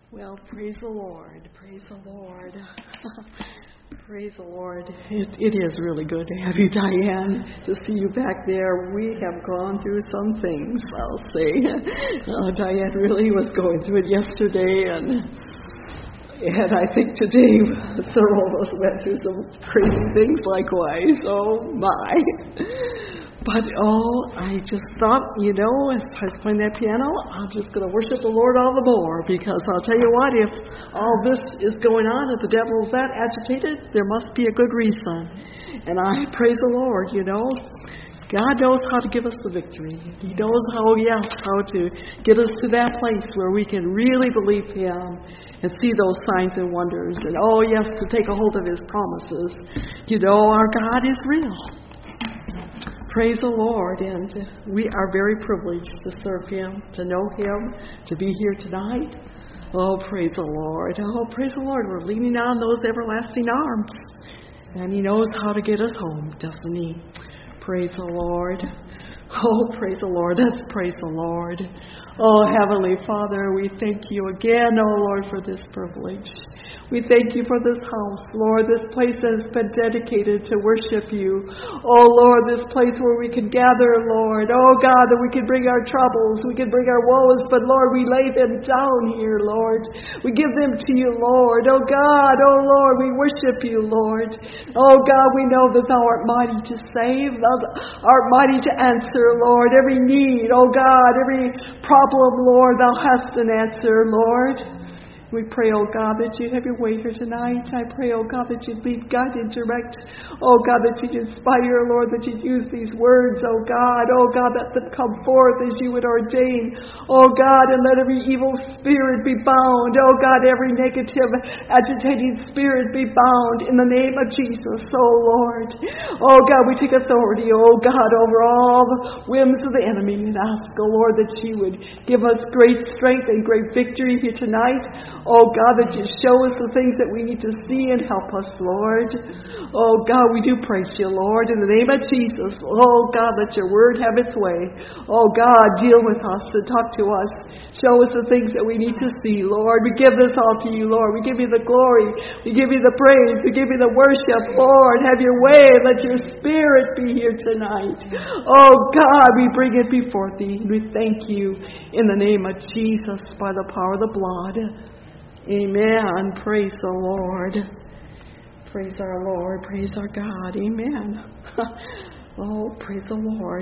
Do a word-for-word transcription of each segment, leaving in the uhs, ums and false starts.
Well, praise the Lord. Praise the Lord. Praise the Lord. It, it is really good to have you, Diane, to see you back there. We have gone through some things, I'll say. Uh, Diane really was going through it yesterday, and, and I think today several of us went through some crazy things likewise. Oh, my. But, oh, I just thought, you know, as I was playing that piano, I'm just going to worship the Lord all the more, because I'll tell you what, if all this is going on, if the devil's that agitated, there must be a good reason. And I praise the Lord, you know. God knows how to give us the victory. He knows how, yes, how to get us to that place where we can really believe Him and see those signs and wonders. And, oh, yes, to take a hold of His promises. You know, our God is real. Praise the Lord, and we are very privileged to serve Him, to know Him, to be here tonight. Oh, praise the Lord. Oh, praise the Lord. We're leaning on those everlasting arms, and He knows how to get us home, doesn't He? Praise the Lord. Oh, praise the Lord. Let's praise the Lord. Oh, Heavenly Father, we thank You again, oh Lord, for this privilege. We thank You for this house, Lord, this place that has been dedicated to worship You. Oh, Lord, this place where we can gather, Lord. Oh, God, that we can bring our troubles, we can bring our woes, but, Lord, we lay them down here, Lord. We give them to You, Lord. Oh, God, oh, Lord, we worship You, Lord. Oh, God, we know that Thou art mighty to save, Thou art mighty to answer, Lord, every need. Oh, God, every problem, Lord, Thou hast an answer, Lord. We pray, oh God, that You have Your way here tonight. I pray, oh God, that You lead, guide, and direct. Oh God, that You inspire, Lord, that You use these words, oh God. Oh God, let them come forth as You would ordain. Oh God, and let every evil spirit be bound. Oh God, every negative, agitating spirit be bound in the name of Jesus, oh Lord. Oh God, we take authority, oh God, over all the whims of the enemy and ask, oh Lord, that You would give us great strength and great victory here tonight. Oh, God, that You show us the things that we need to see and help us, Lord. Oh, God, we do praise You, Lord, in the name of Jesus. Oh, God, let Your word have its way. Oh, God, deal with us and talk to us. Show us the things that we need to see, Lord. We give this all to You, Lord. We give You the glory. We give You the praise. We give You the worship. Lord, have Your way. Let Your Spirit be here tonight. Oh, God, we bring it before Thee. We thank You in the name of Jesus by the power of the blood. Amen. Praise the Lord. Praise our Lord. Praise our God. Amen. Oh, praise the Lord.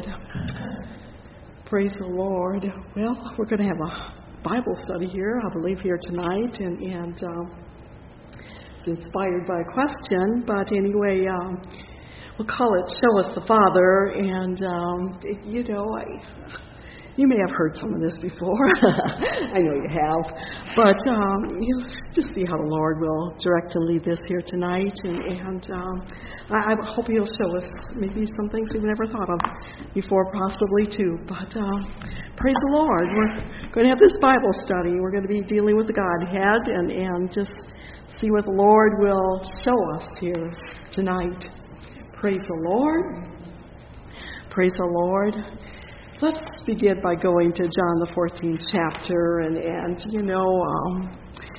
Praise the Lord. Well, we're going to have a Bible study here, I believe, here tonight. And, and um, it's inspired by a question. But anyway, um, we'll call it Show Us the Father. And, um, you know, I... You may have heard some of this before. I know you have. But um, you know, just see how the Lord will direct and lead this here tonight. And, and um, I, I hope He'll show us maybe some things we've never thought of before, possibly too. But um, praise the Lord. We're going to have this Bible study. We're going to be dealing with the Godhead and, and just see what the Lord will show us here tonight. Praise the Lord. Praise the Lord. Let's begin by going to John the fourteenth chapter, and, and you know, um,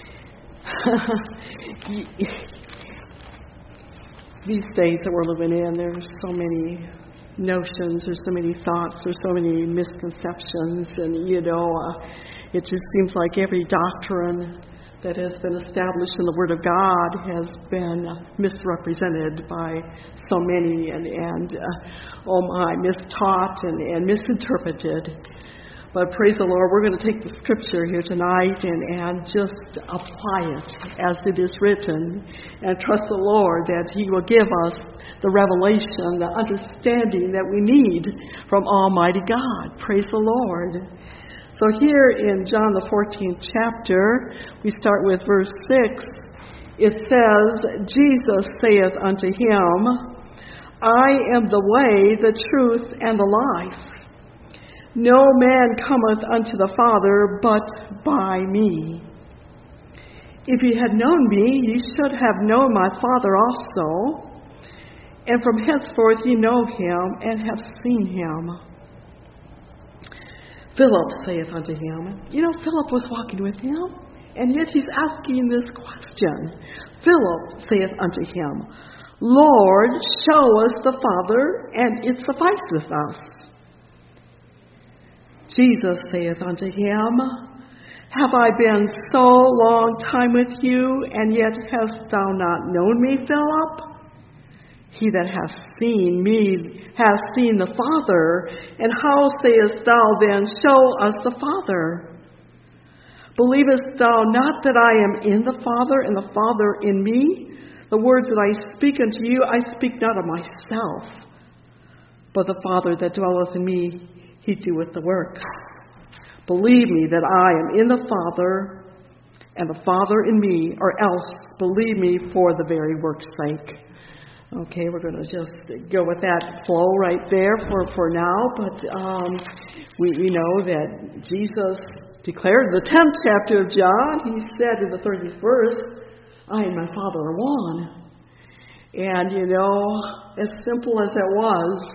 these days that we're living in, there's so many notions, there's so many thoughts, there's so many misconceptions, and you know, uh, it just seems like every doctrine that has been established in the Word of God has been misrepresented by so many and, and uh, oh my, mistaught and, and misinterpreted. But praise the Lord, we're going to take the Scripture here tonight and, and just apply it as it is written and trust the Lord that He will give us the revelation, the understanding that we need from Almighty God. Praise the Lord. So here in John the fourteenth chapter, we start with verse six. It says, Jesus saith unto him, I am the way, the truth, and the life. No man cometh unto the Father but by me. If ye had known me, ye should have known my Father also. And from henceforth ye know Him and have seen Him. Philip saith unto him, you know, Philip was walking with Him. And yet he's asking this question. Philip saith unto him, Lord, show us the Father, and it sufficeth us. Jesus saith unto him, Have I been so long time with you, and yet hast thou not known me, Philip? He that hath seen me hath seen the Father, and how sayest thou then, Show us the Father? Believest thou not that I am in the Father, and the Father in me? The words that I speak unto you, I speak not of myself, but the Father that dwelleth in me, he doeth the works. Believe me that I am in the Father, and the Father in me, or else believe me for the very work's sake. Okay, we're going to just go with that flow right there for, for now. But um, we, we know that Jesus declared in the tenth chapter of John, he said in the thirtieth verse, I and my Father are one. And, you know, as simple as that was,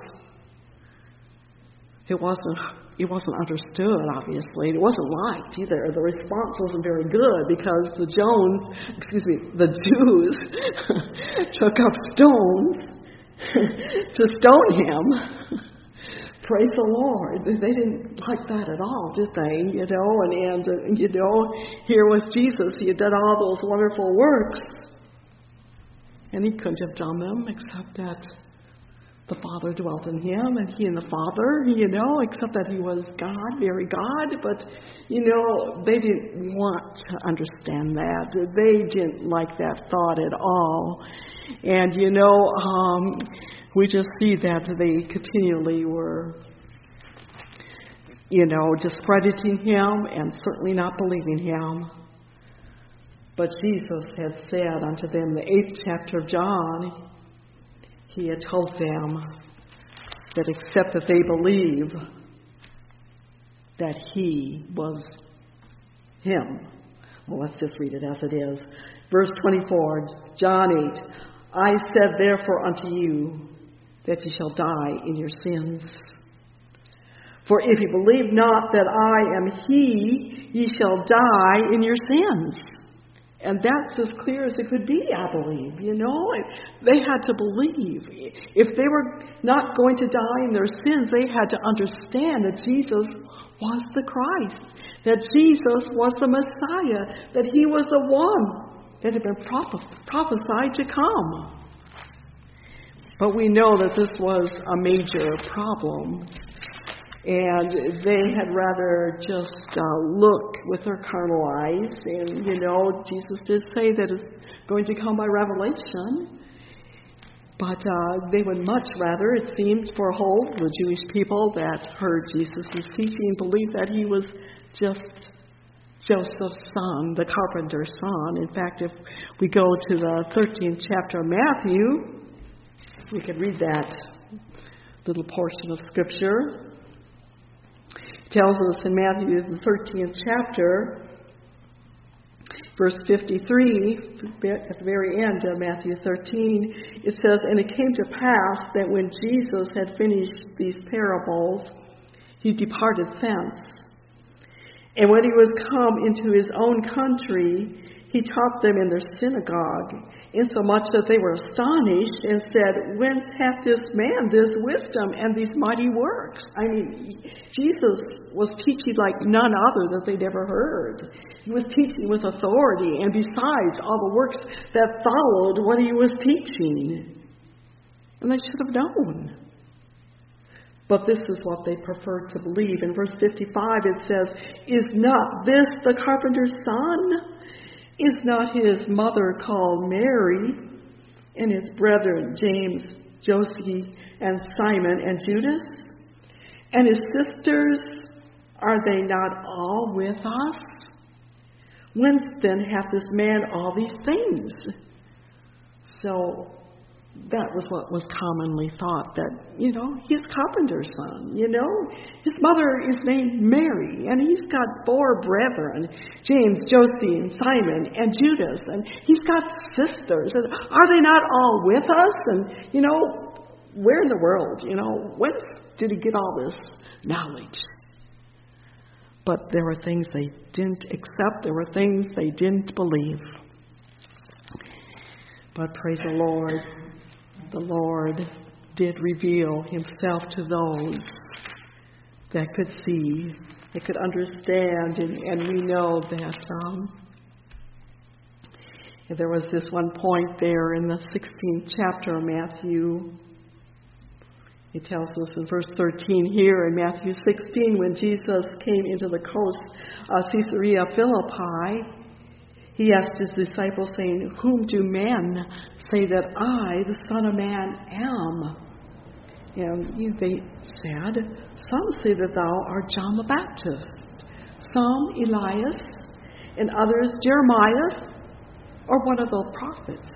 it wasn't It wasn't understood, obviously. It wasn't liked either. The response wasn't very good because the Jones, excuse me, the Jews took up stones to stone him. Praise the Lord. They didn't like that at all, did they? You know, and, and uh, you know, here was Jesus. He had done all those wonderful works. And he couldn't have done them except that the Father dwelt in him, and he and the Father, you know, except that he was God, very God. But, you know, they didn't want to understand that. They didn't like that thought at all. And, you know, um, we just see that they continually were, you know, discrediting him and certainly not believing him. But Jesus had said unto them, the eighth chapter of John, he had told them that except that they believe that he was him. Well, let's just read it as it is. Verse twenty-four, John eight, I said therefore unto you that ye shall die in your sins. For if ye believe not that I am he, ye shall die in your sins. And that's as clear as it could be, I believe, you know. They had to believe. If they were not going to die in their sins, they had to understand that Jesus was the Christ, that Jesus was the Messiah, that he was the one that had been prophesied to come. But we know that this was a major problem. And they had rather just uh, look with their carnal eyes. And, you know, Jesus did say that it's going to come by revelation. But uh, they would much rather, it seemed, for a whole, the Jewish people that heard Jesus' teaching, believe that he was just Joseph's son, the carpenter's son. In fact, if we go to the thirteenth chapter of Matthew, we could read that little portion of Scripture. Tells us in Matthew, the thirteenth chapter, verse fifty-three, at the very end of Matthew thirteen, it says, And it came to pass that when Jesus had finished these parables, he departed thence. And when he was come into his own country, he taught them in their synagogue, insomuch that they were astonished and said, Whence hath this man this wisdom and these mighty works? I mean, Jesus was teaching like none other that they'd ever heard. He was teaching with authority, and besides, all the works that followed what he was teaching. And they should have known. But this is what they preferred to believe. In verse fifty-five it says, Is not this the carpenter's son? Is not his mother called Mary, and his brethren James, Joseph, and Simon, and Judas? And his sisters, are they not all with us? Whence then hath this man all these things? So that was what was commonly thought, that, you know, he's carpenter's son, you know. His mother is named Mary, and he's got four brethren, James, Joseph, and Simon, and Judas, and he's got sisters. And are they not all with us? And, you know, where in the world, you know, when did he get all this knowledge? But there were things they didn't accept. There were things they didn't believe. But praise the Lord, the Lord did reveal himself to those that could see, that could understand, and, and we know that um, there was this one point there in the sixteenth chapter of Matthew. It tells us in verse thirteen here in Matthew sixteen, when Jesus came into the coast of Caesarea Philippi, he asked his disciples, saying, "Whom do men say that I, the Son of Man, am?" And they said, "Some say that thou art John the Baptist, some Elias, and others Jeremiah, or one of the prophets."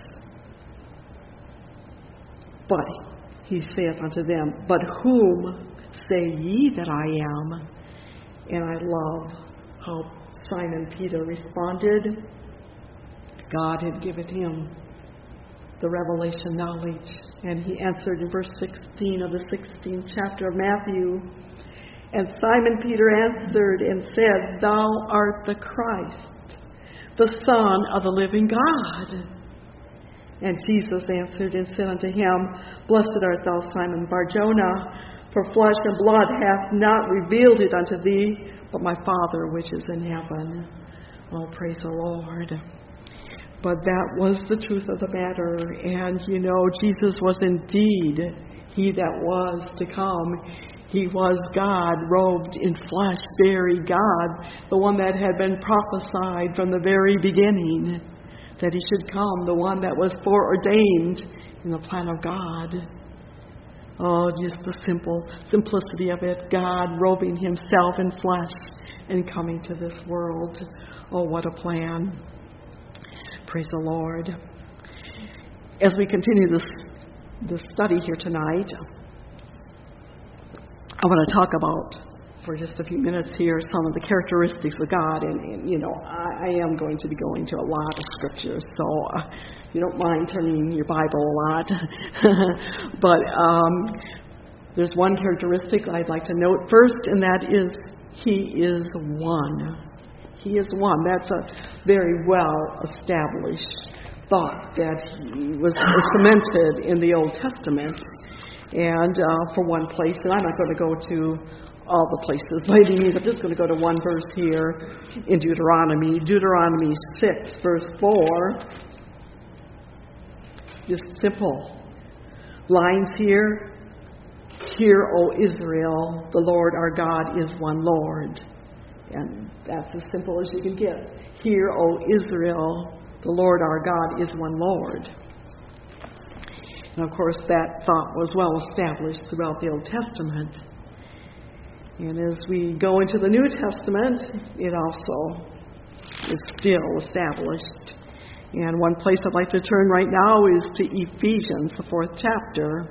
But he saith unto them, "But whom say ye that I am?" And I love how Simon Peter responded. God had given him the revelation knowledge. And he answered in verse sixteen of the sixteenth chapter of Matthew, "And Simon Peter answered and said, Thou art the Christ, the Son of the living God." And Jesus answered and said unto him, "Blessed art thou, Simon Bar-Jonah, for flesh and blood hath not revealed it unto thee, but my Father which is in heaven." Oh, praise the Lord. But that was the truth of the matter. And, you know, Jesus was indeed he that was to come. He was God, robed in flesh, very God, the one that had been prophesied from the very beginning, that he should come, the one that was foreordained in the plan of God. Oh, just the simple simplicity of it. God robing himself in flesh and coming to this world. Oh, what a plan. Praise the Lord. As we continue this, this study here tonight, I want to talk about, for just a few minutes here, some of the characteristics of God. And, and you know, I, I am going to be going to a lot of scriptures, so uh, you don't mind turning your Bible a lot. But um, there's one characteristic I'd like to note first, and that is he is one. He is one. That's a very well established thought that he was cemented in the Old Testament. And uh, for one place, and I'm not going to go to all the places by any means, I'm just going to go to one verse here in Deuteronomy. Deuteronomy six, verse four. Just simple lines here. "Hear, O Israel, the Lord our God is one Lord." And that's as simple as you can get. "Hear, O Israel, the Lord our God is one Lord." And of course, that thought was well established throughout the Old Testament. And as we go into the New Testament, it also is still established. And one place I'd like to turn right now is to Ephesians, the fourth chapter.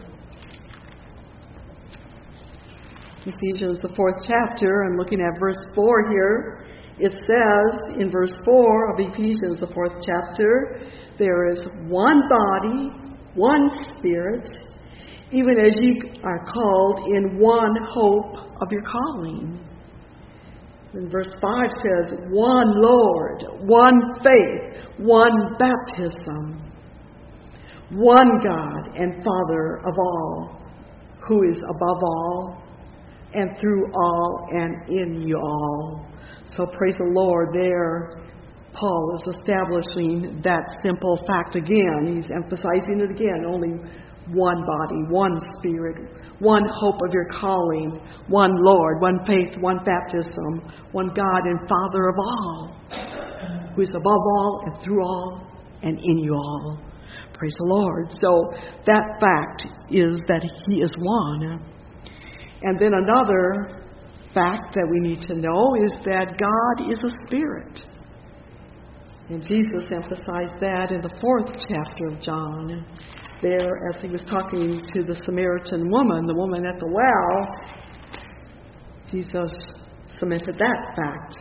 Ephesians, the fourth chapter, I'm looking at verse four here. It says in verse four of Ephesians, the fourth chapter, "There is one body, one Spirit, even as ye are called in one hope of your calling." And verse five says, "One Lord, one faith, one baptism, one God and Father of all, who is above all, and through all, and in you all." So praise the Lord there. Paul is establishing that simple fact again. He's emphasizing it again. Only one body, one Spirit, one hope of your calling, one Lord, one faith, one baptism, one God and Father of all, who is above all and through all and in you all. Praise the Lord. So that fact is that he is one. And then another fact that we need to know is that God is a spirit. And Jesus emphasized that in the fourth chapter of John. There, as he was talking to the Samaritan woman, the woman at the well, Jesus cemented that fact.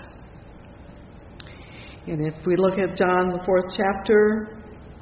And if we look at John, the fourth chapter,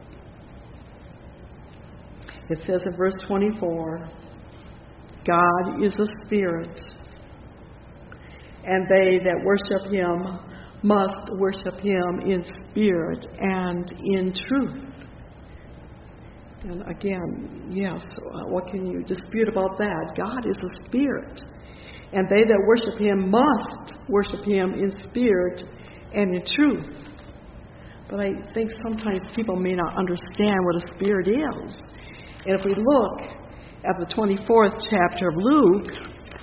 it says in verse twenty-four, "God is a spirit, and they that worship him must worship him in spirit and in truth. And again, yes, what can you dispute about that? God is a spirit, and they that worship him must worship him in spirit and in truth. But I think sometimes people may not understand what a spirit is. And if we look at the twenty-fourth chapter of Luke,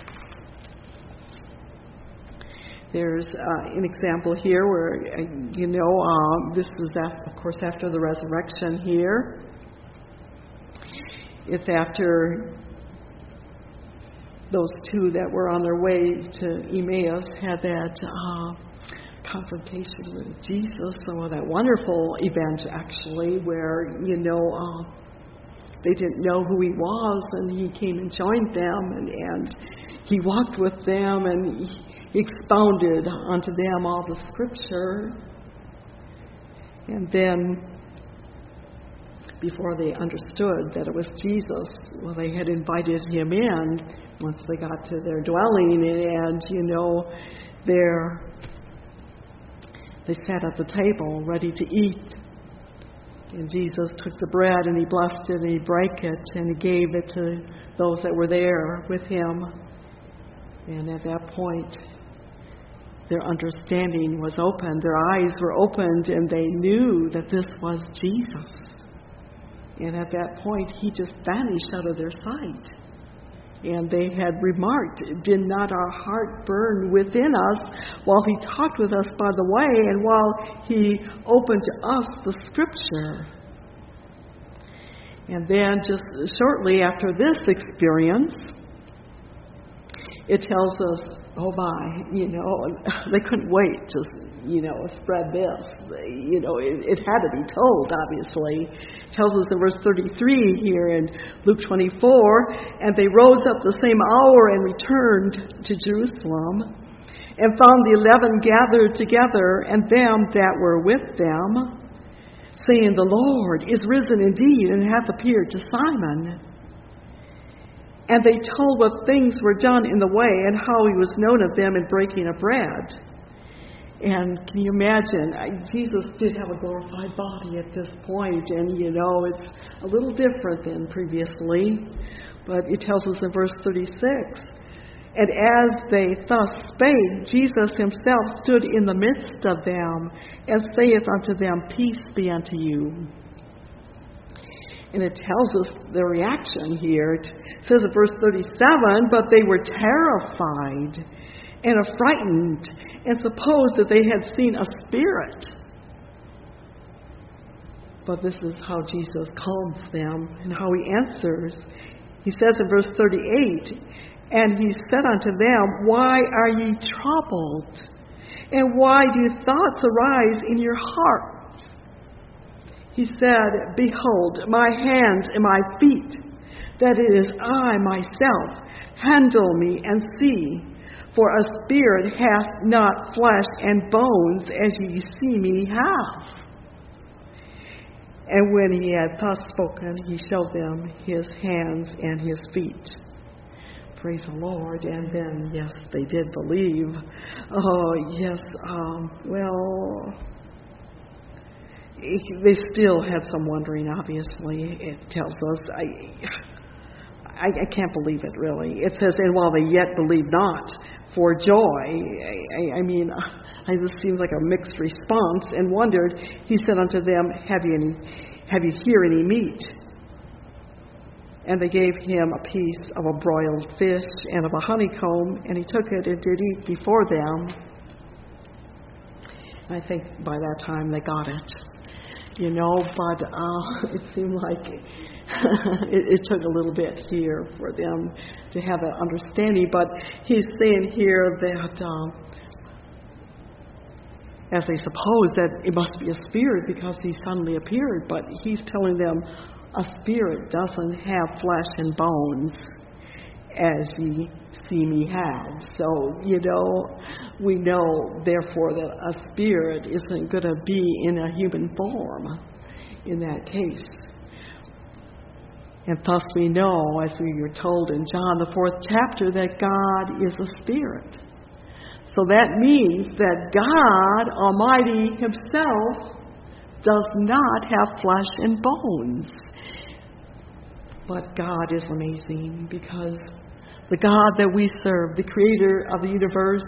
there's uh, an example here where, you know, uh, this is, after, of course, after the resurrection here. It's after those two that were on their way to Emmaus had that uh, confrontation with Jesus. So that wonderful event, actually, where, you know, uh, they didn't know who he was, and he came and joined them, and, and he walked with them, and he expounded unto them all the scripture. And then, before they understood that it was Jesus, well, they had invited him in once they got to their dwelling, and, you know, there they sat at the table ready to eat. And Jesus took the bread and he blessed it and he broke it and he gave it to those that were there with him. And at that point, their understanding was opened, their eyes were opened, and they knew that this was Jesus. And at that point, he just vanished out of their sight. And they had remarked, did not our heart burn within us while he talked with us by the way, and while he opened to us the scripture? And then just shortly after this experience, it tells us, oh my, you know, they couldn't wait to, you know, spread this. You know, it, it had to be told, obviously. It tells us in verse thirty-three here in Luke twenty-four, and they rose up the same hour and returned to Jerusalem, and found the eleven gathered together, and them that were with them, saying, the Lord is risen indeed, and hath appeared to Simon. And they told what things were done in the way, and how he was known of them in breaking of bread. And can you imagine, Jesus did have a glorified body at this point, and, you know, it's a little different than previously. But it tells us in verse thirty-six, and as they thus spake, Jesus himself stood in the midst of them, and saith unto them, peace be unto you. And it tells us the reaction here. It says in verse thirty-seven, but they were terrified and affrighted, and supposed that they had seen a spirit. But this is how Jesus calms them and how he answers. He says in verse thirty-eight, and he said unto them, why are ye troubled? And why do thoughts arise in your hearts? He said, behold, my hands and my feet, that it is I myself. Handle me and see. For a spirit hath not flesh and bones, as ye see me have. And when he had thus spoken, he showed them his hands and his feet. Praise the Lord. And then, yes, they did believe. Oh, yes, um, well, they still had some wondering, obviously. It tells us, I, I, I can't believe it, really. It says, and while they yet believe not, for joy, I, I, I mean, I, this seems like a mixed response, and wondered, he said unto them, have you any, have you here any meat? And they gave him a piece of a broiled fish and of a honeycomb, and he took it and did eat before them. I think by that time they got it, you know, but uh, it seemed like it, it took a little bit here for them to have that understanding. But he's saying here that um, as they suppose that it must be a spirit because he suddenly appeared, but he's telling them a spirit doesn't have flesh and bones as ye see me have. So, you know, we know, therefore, that a spirit isn't going to be in a human form in that case. And thus we know, as we were told in John, the fourth chapter, that God is a spirit. So that means that God Almighty Himself does not have flesh and bones. But God is amazing, because the God that we serve, the Creator of the universe,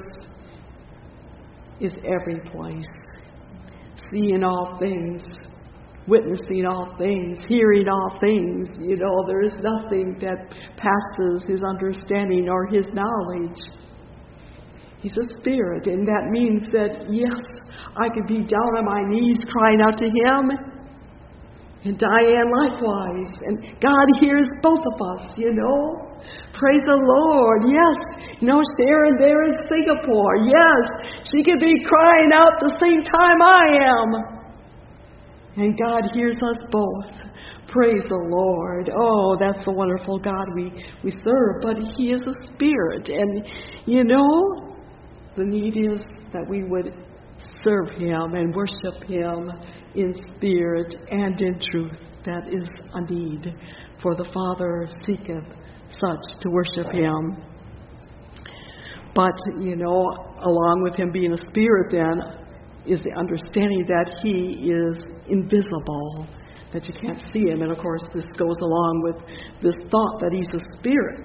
is every place, seeing all things, witnessing all things, hearing all things. You know, there is nothing that passes His understanding or His knowledge. He's a spirit, and that means that, yes, I could be down on my knees crying out to Him, and Diane likewise, and God hears both of us, you know. Praise the Lord. Yes, you know, Sharon there in Singapore, yes, she could be crying out the same time I am. And God hears us both. Praise the Lord. Oh, that's the wonderful God we, we serve. But He is a spirit. And, you know, the need is that we would serve Him and worship Him in spirit and in truth. That is a need, for the Father seeketh such to worship Him. But, you know, along with Him being a spirit then is the understanding that He is invisible, that you can't see Him. And of course this goes along with this thought that He's a spirit.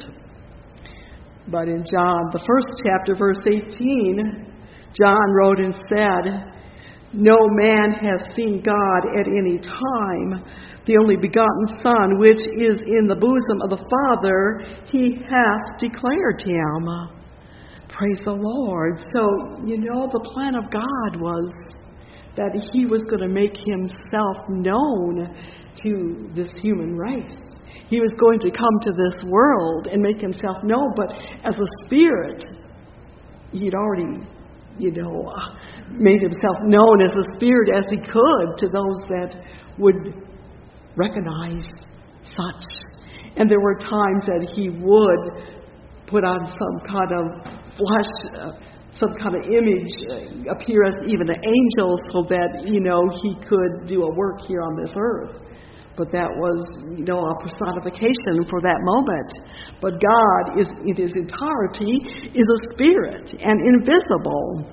But in John, the first chapter, verse eighteen, John wrote and said, "No man has seen God at any time. The only begotten Son, which is in the bosom of the Father, He hath declared Him." Praise the Lord. So, you know, the plan of God was that He was going to make Himself known to this human race. He was going to come to this world and make Himself known, but as a spirit, He'd already, you know, made Himself known as a spirit as He could to those that would recognize such. And there were times that He would put on some kind of flesh, uh, some kind of image, uh, appear as even an angel, so that, you know, He could do a work here on this earth. But that was, you know, a personification for that moment. But God is, in His entirety, is a spirit and invisible.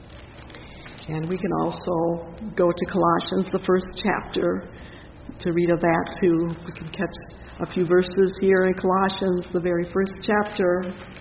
And we can also go to Colossians, the first chapter, to read of that too. We can catch a few verses here in Colossians, the very first chapter.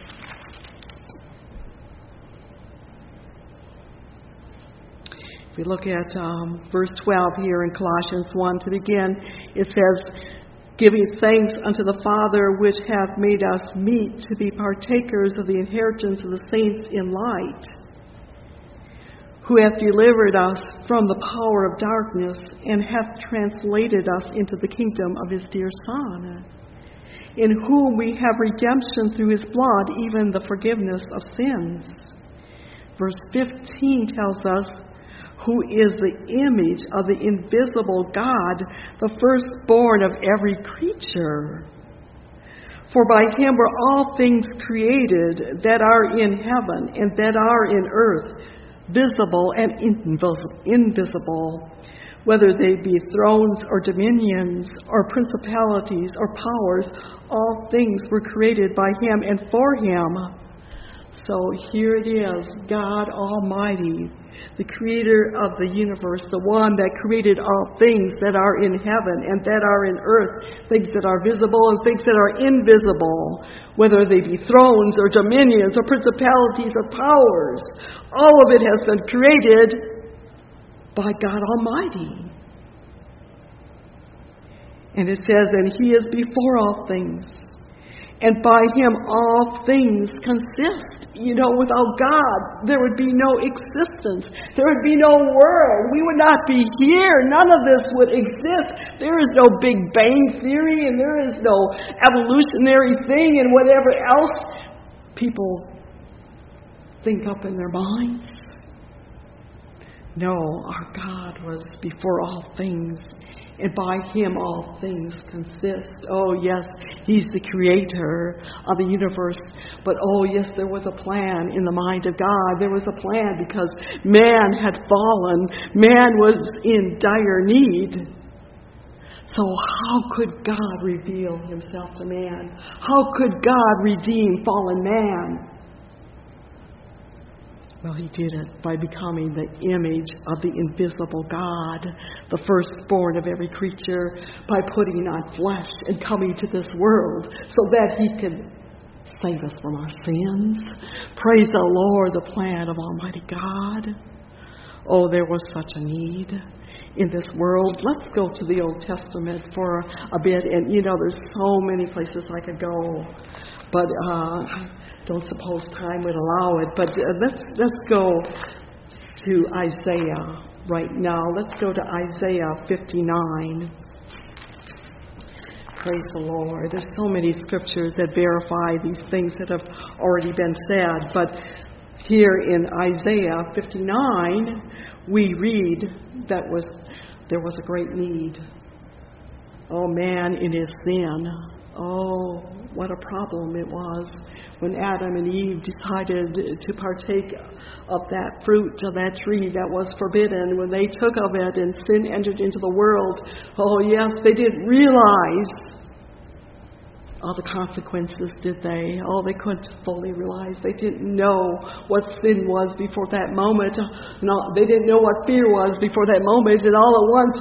If we look at um, verse twelve here in Colossians one to begin, it says, "Giving thanks unto the Father, which hath made us meet to be partakers of the inheritance of the saints in light, who hath delivered us from the power of darkness, and hath translated us into the kingdom of His dear Son, in whom we have redemption through His blood, even the forgiveness of sins." Verse fifteen tells us, "Who is the image of the invisible God, the firstborn of every creature. For by Him were all things created that are in heaven and that are in earth, visible and invisible, whether they be thrones or dominions or principalities or powers. All things were created by Him and for Him." So here it is, God Almighty, the Creator of the universe, the one that created all things that are in heaven and that are in earth, things that are visible and things that are invisible, whether they be thrones or dominions or principalities or powers. All of it has been created by God Almighty. And it says, "And He is before all things, and by Him all things consist." You know, without God, there would be no existence. There would be no world. We would not be here. None of this would exist. There is no Big Bang Theory, and there is no evolutionary thing and whatever else people think up in their minds. No, our God was before all things, and by Him all things consist. Oh, yes, He's the Creator of the universe. But, oh, yes, there was a plan in the mind of God. There was a plan because man had fallen. Man was in dire need. So how could God reveal Himself to man? How could God redeem fallen man? Well, he did it by becoming the image of the invisible God, the firstborn of every creature, by putting on flesh and coming to this world so that he could save us from our sins. Praise the Lord, the plan of Almighty God. Oh, there was such a need in this world. Let's go to the Old Testament for a bit. And, you know, there's so many places I could go. But uh, I don't suppose time would allow it. But uh, let's, let's go to Isaiah right now. Let's go to Isaiah fifty-nine. Praise the Lord. There's so many scriptures that verify these things that have already been said. But here in Isaiah fifty-nine, we read that was there was a great need. Oh, man in his sin. Oh, what a problem it was when Adam and Eve decided to partake of that fruit, of that tree that was forbidden. When they took of it and sin entered into the world, oh yes, they didn't realize all the consequences, did they? Oh, they couldn't fully realize. They didn't know what sin was before that moment. No, they didn't know what fear was before that moment. And all at once,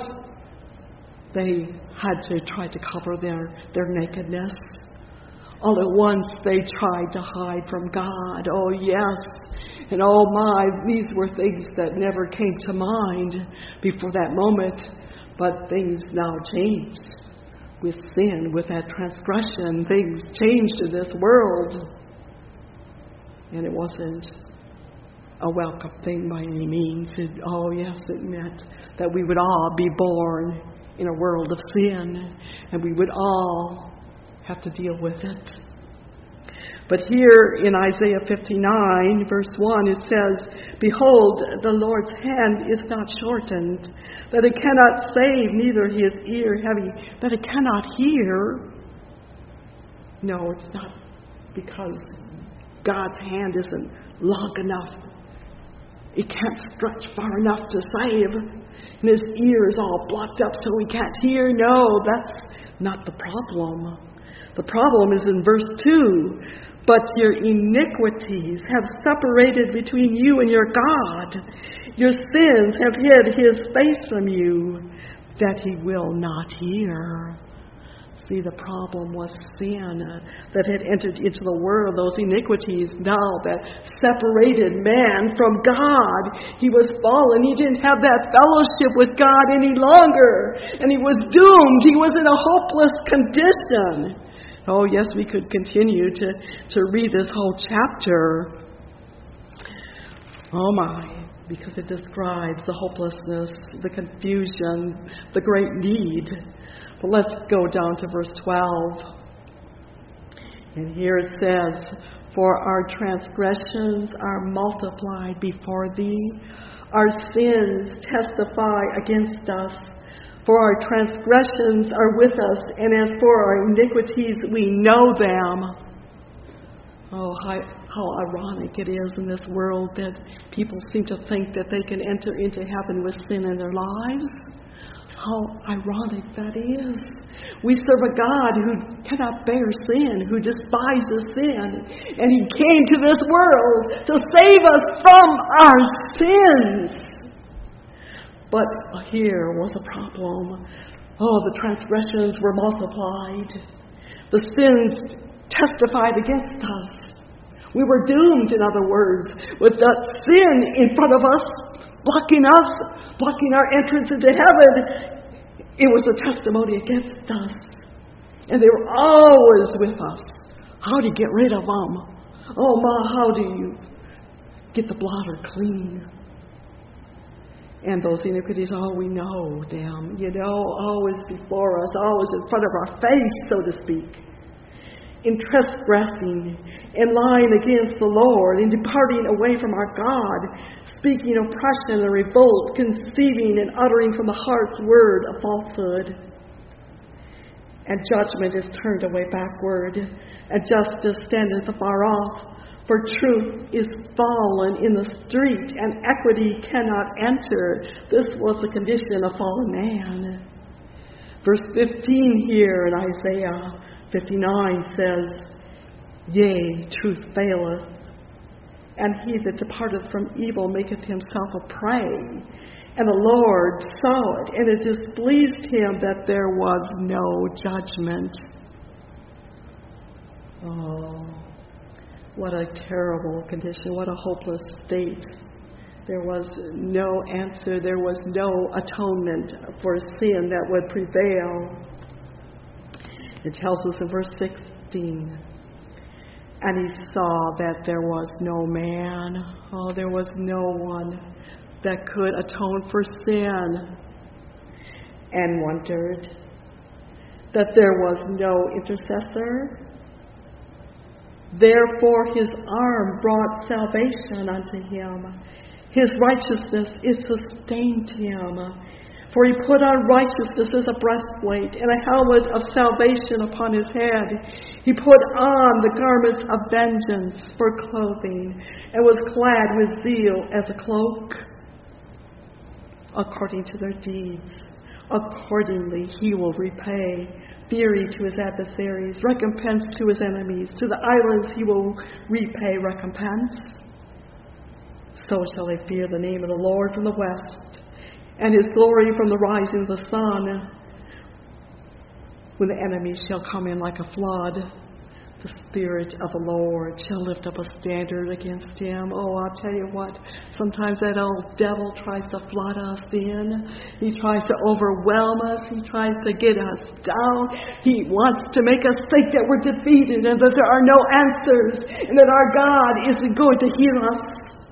they had to try to cover their, their nakedness. All at once, they tried to hide from God. Oh, yes. And oh, my, these were things that never came to mind before that moment. But things now changed. With sin, with that transgression, things changed in this world. And it wasn't a welcome thing by any means. It, oh, yes, it meant that we would all be born in a world of sin, and we would all have to deal with it. But here in Isaiah fifty-nine, verse one, it says, "Behold, the Lord's hand is not shortened, that it cannot save, neither his ear heavy, that it cannot hear." No, it's not because God's hand isn't long enough. It can't stretch far enough to save. And his ear is all blocked up so he can't hear. No, that's not the problem. The problem is in verse two. "But your iniquities have separated between you and your God. Your sins have hid his face from you, that he will not hear." See, the problem was sin that had entered into the world, those iniquities now that separated man from God. He was fallen. He didn't have that fellowship with God any longer. And he was doomed. He was in a hopeless condition. Oh, yes, we could continue to, to read this whole chapter. Oh, my, because it describes the hopelessness, the confusion, the great need. But let's go down to verse twelve. And here it says, "For our transgressions are multiplied before thee, our sins testify against us. For our transgressions are with us, and as for our iniquities, we know them." Oh, how, how ironic it is in this world that people seem to think that they can enter into heaven with sin in their lives. How ironic that is. We serve a God who cannot bear sin, who despises sin, and he came to this world to save us from our sins. But here was a problem. Oh, the transgressions were multiplied. The sins testified against us. We were doomed, in other words, with that sin in front of us, blocking us, blocking our entrance into heaven. It was a testimony against us. And they were always with us. How do you get rid of them? Oh, Ma, how do you get the blotter clean? And those iniquities, oh, we know them, you know, always before us, always in front of our face, so to speak. In transgressing, in lying against the Lord, in departing away from our God, speaking oppression and revolt, conceiving and uttering from the heart's word a falsehood. And judgment is turned away backward, and justice standeth afar off. For truth is fallen in the street, and equity cannot enter. This was the condition of fallen man. Verse fifteen here in Isaiah fifty-nine says, "Yea, truth faileth, and he that departeth from evil maketh himself a prey. And the Lord saw it, and it displeased him that there was no judgment. Oh, what a terrible condition, what a hopeless state. There was no answer, there was no atonement for sin that would prevail. It tells us in verse sixteen, and he saw that there was no man. Oh, there was no one that could atone for sin, and wondered that there was no intercessor. Therefore his arm brought salvation unto him. His righteousness, it sustained him. For he put on righteousness as a breastplate, and a helmet of salvation upon his head. He put on the garments of vengeance for clothing, and was clad with zeal as a cloak. According to their deeds, accordingly he will repay. Fury to his adversaries, recompense to his enemies. To the islands he will repay recompense. So shall they fear the name of the Lord from the west, and his glory from the rising of the sun. When the enemy shall come in like a flood, the Spirit of the Lord shall lift up a standard against him. Oh, I'll tell you what, sometimes that old devil tries to flood us in. He tries to overwhelm us. He tries to get us down. He wants to make us think that we're defeated and that there are no answers and that our God isn't going to hear us.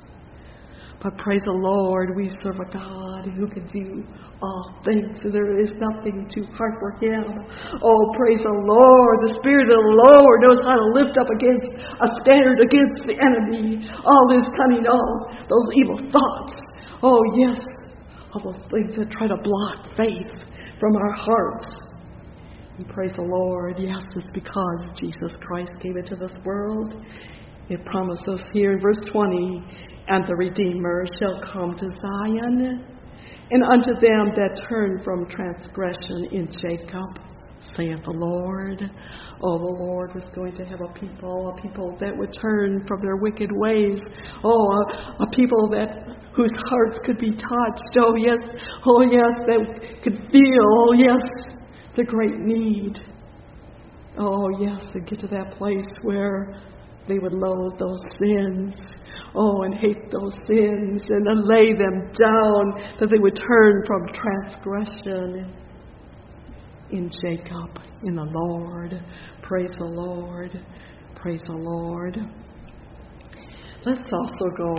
But praise the Lord, we serve a God who can do all things, and there is nothing too hard for him. Oh, praise the Lord. The Spirit of the Lord knows how to lift up against a standard against the enemy. All his cunning, all those evil thoughts. Oh, yes, all those things that try to block faith from our hearts. And praise the Lord, yes, it's because Jesus Christ came into this world. It promises here in verse twenty, and the Redeemer shall come to Zion, and unto them that turn from transgression in Jacob, saith the Lord. Oh, the Lord was going to have a people, a people that would turn from their wicked ways. Oh, a, a people that whose hearts could be touched. Oh, yes, oh, yes, that could feel, oh, yes, the great need. Oh, yes, to get to that place where they would loathe those sins. Oh, and hate those sins and then lay them down, that they would turn from transgression in Jacob, in the Lord. Praise the Lord. Praise the Lord. Let's also go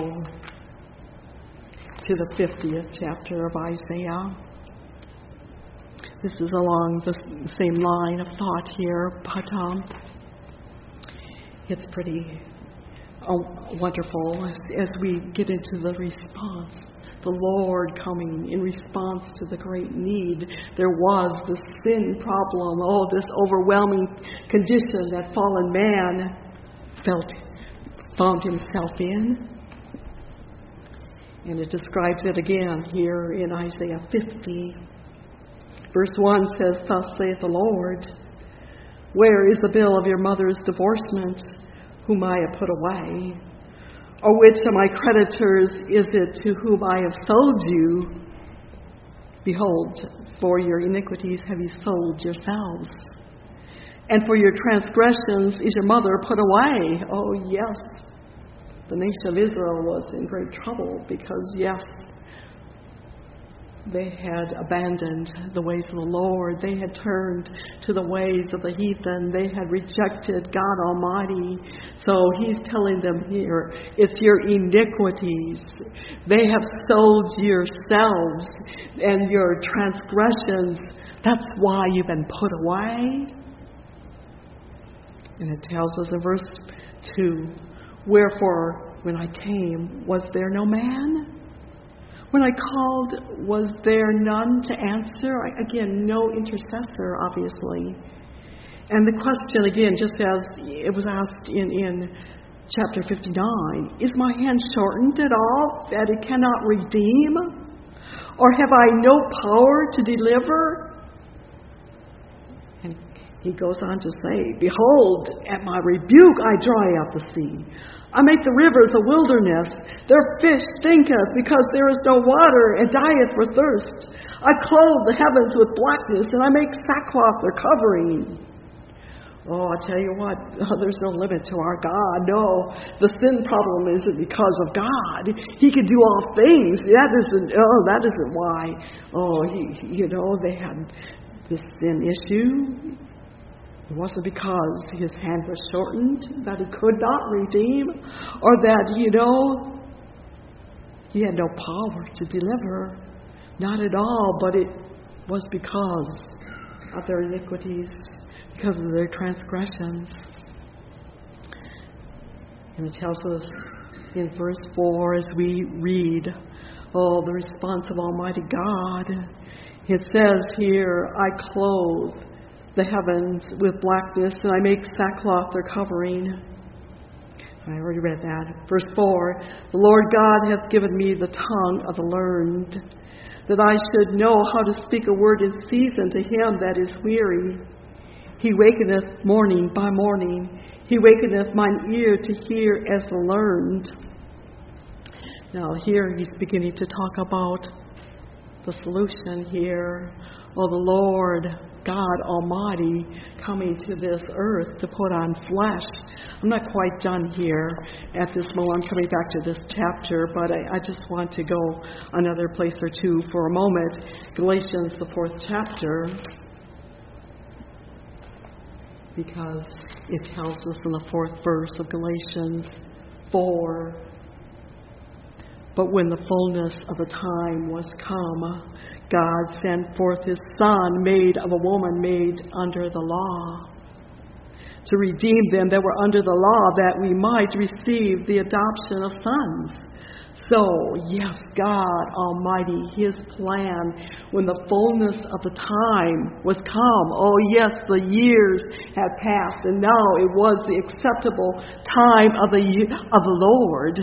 to the fiftieth chapter of Isaiah. This is along the same line of thought here, but um, it's pretty Oh, wonderful as, as we get into the response. The Lord coming in response to the great need. There was this sin problem, oh, this overwhelming condition that fallen man felt, found himself in. And it describes it again here in Isaiah fifty. Verse one says, Thus saith the Lord, where is the bill of your mother's divorcement, whom I have put away? Or which of my creditors is it to whom I have sold you? Behold, for your iniquities have you sold yourselves, and for your transgressions is your mother put away. Oh, yes, the nation of Israel was in great trouble because, yes, they had abandoned the ways of the Lord. They had turned to the ways of the heathen. They had rejected God Almighty. So he's telling them here, it's your iniquities. They have sold yourselves and your transgressions. That's why you've been put away. And it tells us in verse two, wherefore when I came, was there no man? When I called, was there none to answer? Again, no intercessor, obviously. And the question, again, just as it was asked in, in chapter fifty-nine, is my hand shortened at all that it cannot redeem? Or have I no power to deliver? And he goes on to say, behold, at my rebuke I dry up the sea. I make the rivers a wilderness. Their fish stinketh, because there is no water, and dieth for thirst. I clothe the heavens with blackness, and I make sackcloth their covering. Oh, I tell you what, there's no limit to our God. No, the sin problem isn't because of God. He can do all things. That isn't, oh, that isn't why. Oh, he, you know, they had this sin issue. It wasn't because his hand was shortened, that he could not redeem, or that, you know, he had no power to deliver. Not at all, but it was because of their iniquities, because of their transgressions. And it tells us in verse four as we read, oh, the response of Almighty God. It says here, I clothe the heavens with blackness, and I make sackcloth their covering. I already read that. Verse four, the Lord God hath given me the tongue of the learned, that I should know how to speak a word in season to him that is weary. He wakeneth morning by morning. He wakeneth mine ear to hear as the learned. Now here he's beginning to talk about the solution here. Oh, the Lord God Almighty coming to this earth to put on flesh. I'm not quite done here at this moment. I'm coming back to this chapter, but I, I just want to go another place or two for a moment. Galatians, the fourth chapter, because it tells us in the fourth verse of Galatians four, but when the fullness of the time was come, God sent forth his Son, made of a woman, made under the law, to redeem them that were under the law, that we might receive the adoption of sons. So, yes, God Almighty, his plan, when the fullness of the time was come, oh yes, the years had passed, and now it was the acceptable time of the of the Lord.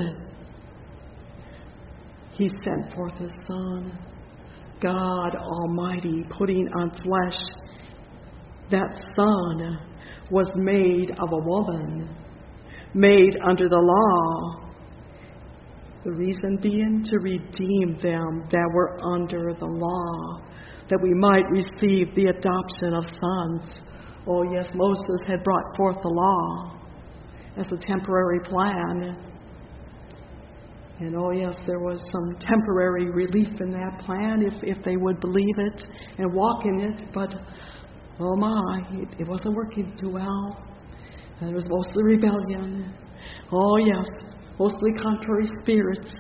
He sent forth his Son, God Almighty, putting on flesh. That Son was made of a woman, made under the law. The reason being to redeem them that were under the law, that we might receive the adoption of sons. Oh yes, Moses had brought forth the law as a temporary plan. And oh yes, there was some temporary relief in that plan if, if they would believe it and walk in it. But oh my, it, it wasn't working too well. And there was mostly rebellion. Oh yes, mostly contrary spirits.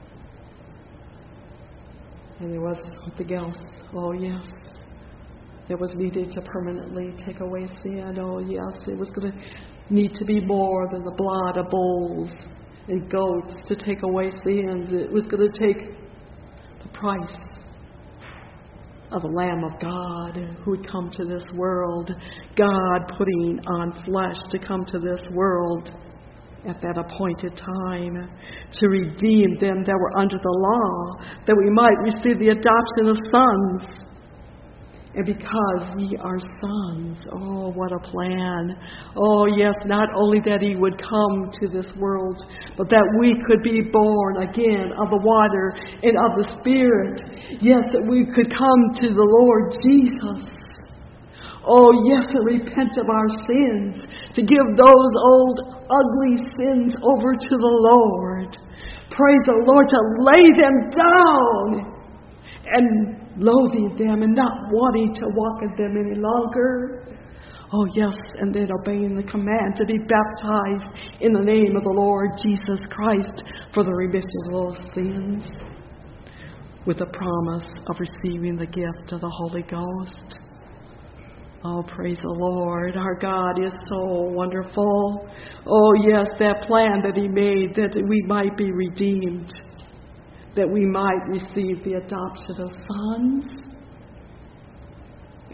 And there was something else. Oh yes, that was needed to permanently take away sin. Oh yes, it was going to need to be more than the blood of bulls and goats to take away sins. It was going to take the price of the Lamb of God who would come to this world. God putting on flesh to come to this world at that appointed time to redeem them that were under the law, that we might receive the adoption of sons. And because ye are sons, oh, what a plan. Oh, yes, not only that he would come to this world, but that we could be born again of the water and of the Spirit. Yes, that we could come to the Lord Jesus. Oh, yes, and repent of our sins, to give those old ugly sins over to the Lord. Praise the Lord, to lay them down and loathing them and not wanting to walk in them any longer. Oh yes, and then obeying the command to be baptized in the name of the Lord Jesus Christ for the remission of those sins, with the promise of receiving the gift of the Holy Ghost. Oh, praise the Lord. Our God is so wonderful. Oh yes, that plan that he made that we might be redeemed, that we might receive the adoption of sons.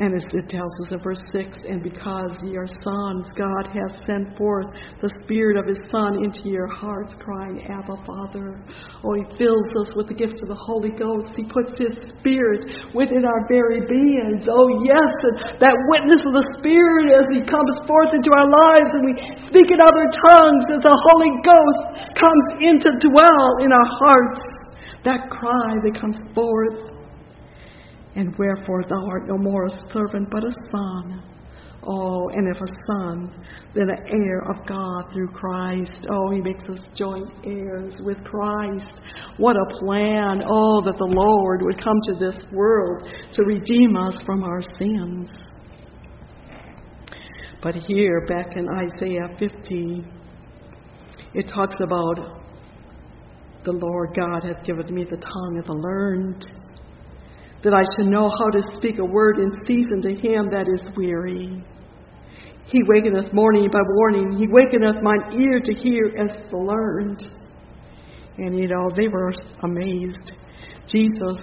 And as it tells us in verse six, and because ye are sons, God hath sent forth the Spirit of His Son into your hearts, crying, Abba, Father. Oh, He fills us with the gift of the Holy Ghost. He puts His Spirit within our very beings. Oh, yes, and that witness of the Spirit as He comes forth into our lives and we speak in other tongues as the Holy Ghost comes in to dwell in our hearts. That cry that comes forth. And wherefore thou art no more a servant, but a son. Oh, and if a son, then an heir of God through Christ. Oh, He makes us joint heirs with Christ. What a plan. Oh, that the Lord would come to this world to redeem us from our sins. But here, back in Isaiah fifty, it talks about the Lord God hath given me the tongue of the learned, that I should know how to speak a word in season to him that is weary. He wakeneth morning by morning. He wakeneth mine ear to hear as the learned. And you know, they were amazed. Jesus,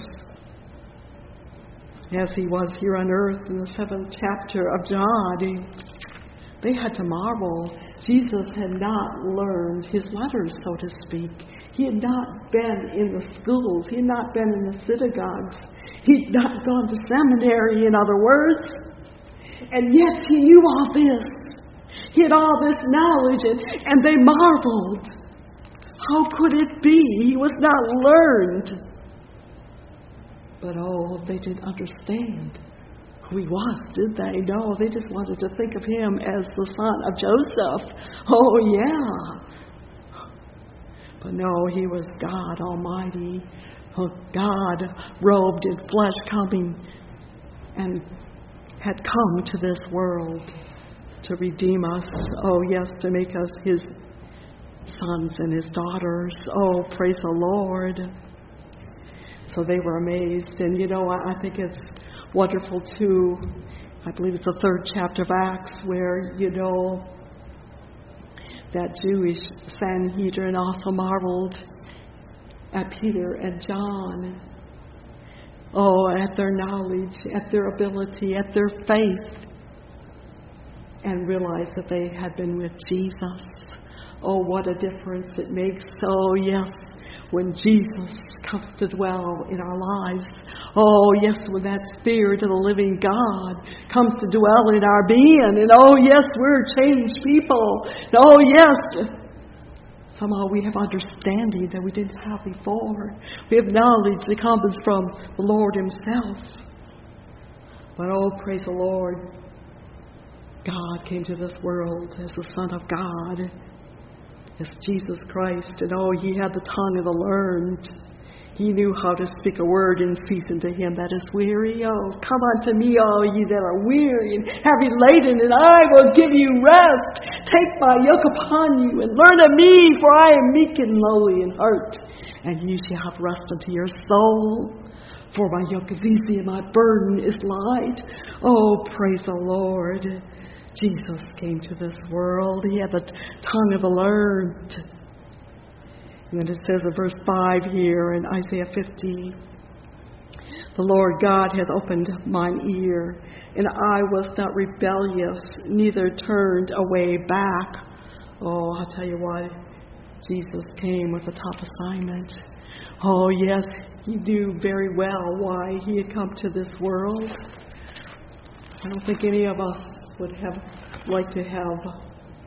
as He was here on earth in the seventh chapter of John, they had to marvel. Jesus had not learned His letters, so to speak. He had not been in the schools. He had not been in the synagogues. He'd not gone to seminary, in other words. And yet He knew all this. He had all this knowledge, and, and they marveled. How could it be? He was not learned. But oh, they didn't understand who He was, did they? No, they just wanted to think of Him as the son of Joseph. Oh, yeah. But no, He was God Almighty. God robed in flesh, coming and had come to this world to redeem us. Oh, yes, to make us His sons and His daughters. Oh, praise the Lord. So they were amazed. And, you know, I, I think it's wonderful, too. I believe it's the third chapter of Acts where, you know, that Jewish Sanhedrin also marveled at Peter and John. Oh, at their knowledge, at their ability, at their faith, and realized that they had been with Jesus. Oh, what a difference it makes. Oh, yes, when Jesus comes to dwell in our lives. Oh, yes, when that Spirit of the living God comes to dwell in our being. And oh, yes, we're changed people. And oh, yes, somehow we have understanding that we didn't have before. We have knowledge that comes from the Lord Himself. But oh, praise the Lord, God came to this world as the Son of God, as Jesus Christ. And oh, He had the tongue of the learned. He knew how to speak a word in season to him that is weary. Oh, come unto me, all ye that are weary and heavy laden, and I will give you rest. Take my yoke upon you and learn of me, for I am meek and lowly in heart, and ye shall have rest unto your soul. For my yoke is easy and my burden is light. Oh, praise the Lord. Jesus came to this world. He had the tongue of the learned. And then it says in verse five here in Isaiah fifty, the Lord God hath opened mine ear, and I was not rebellious, neither turned away back. Oh, I'll tell you what, Jesus came with a tough assignment. Oh, yes, He knew very well why He had come to this world. I don't think any of us would have liked to have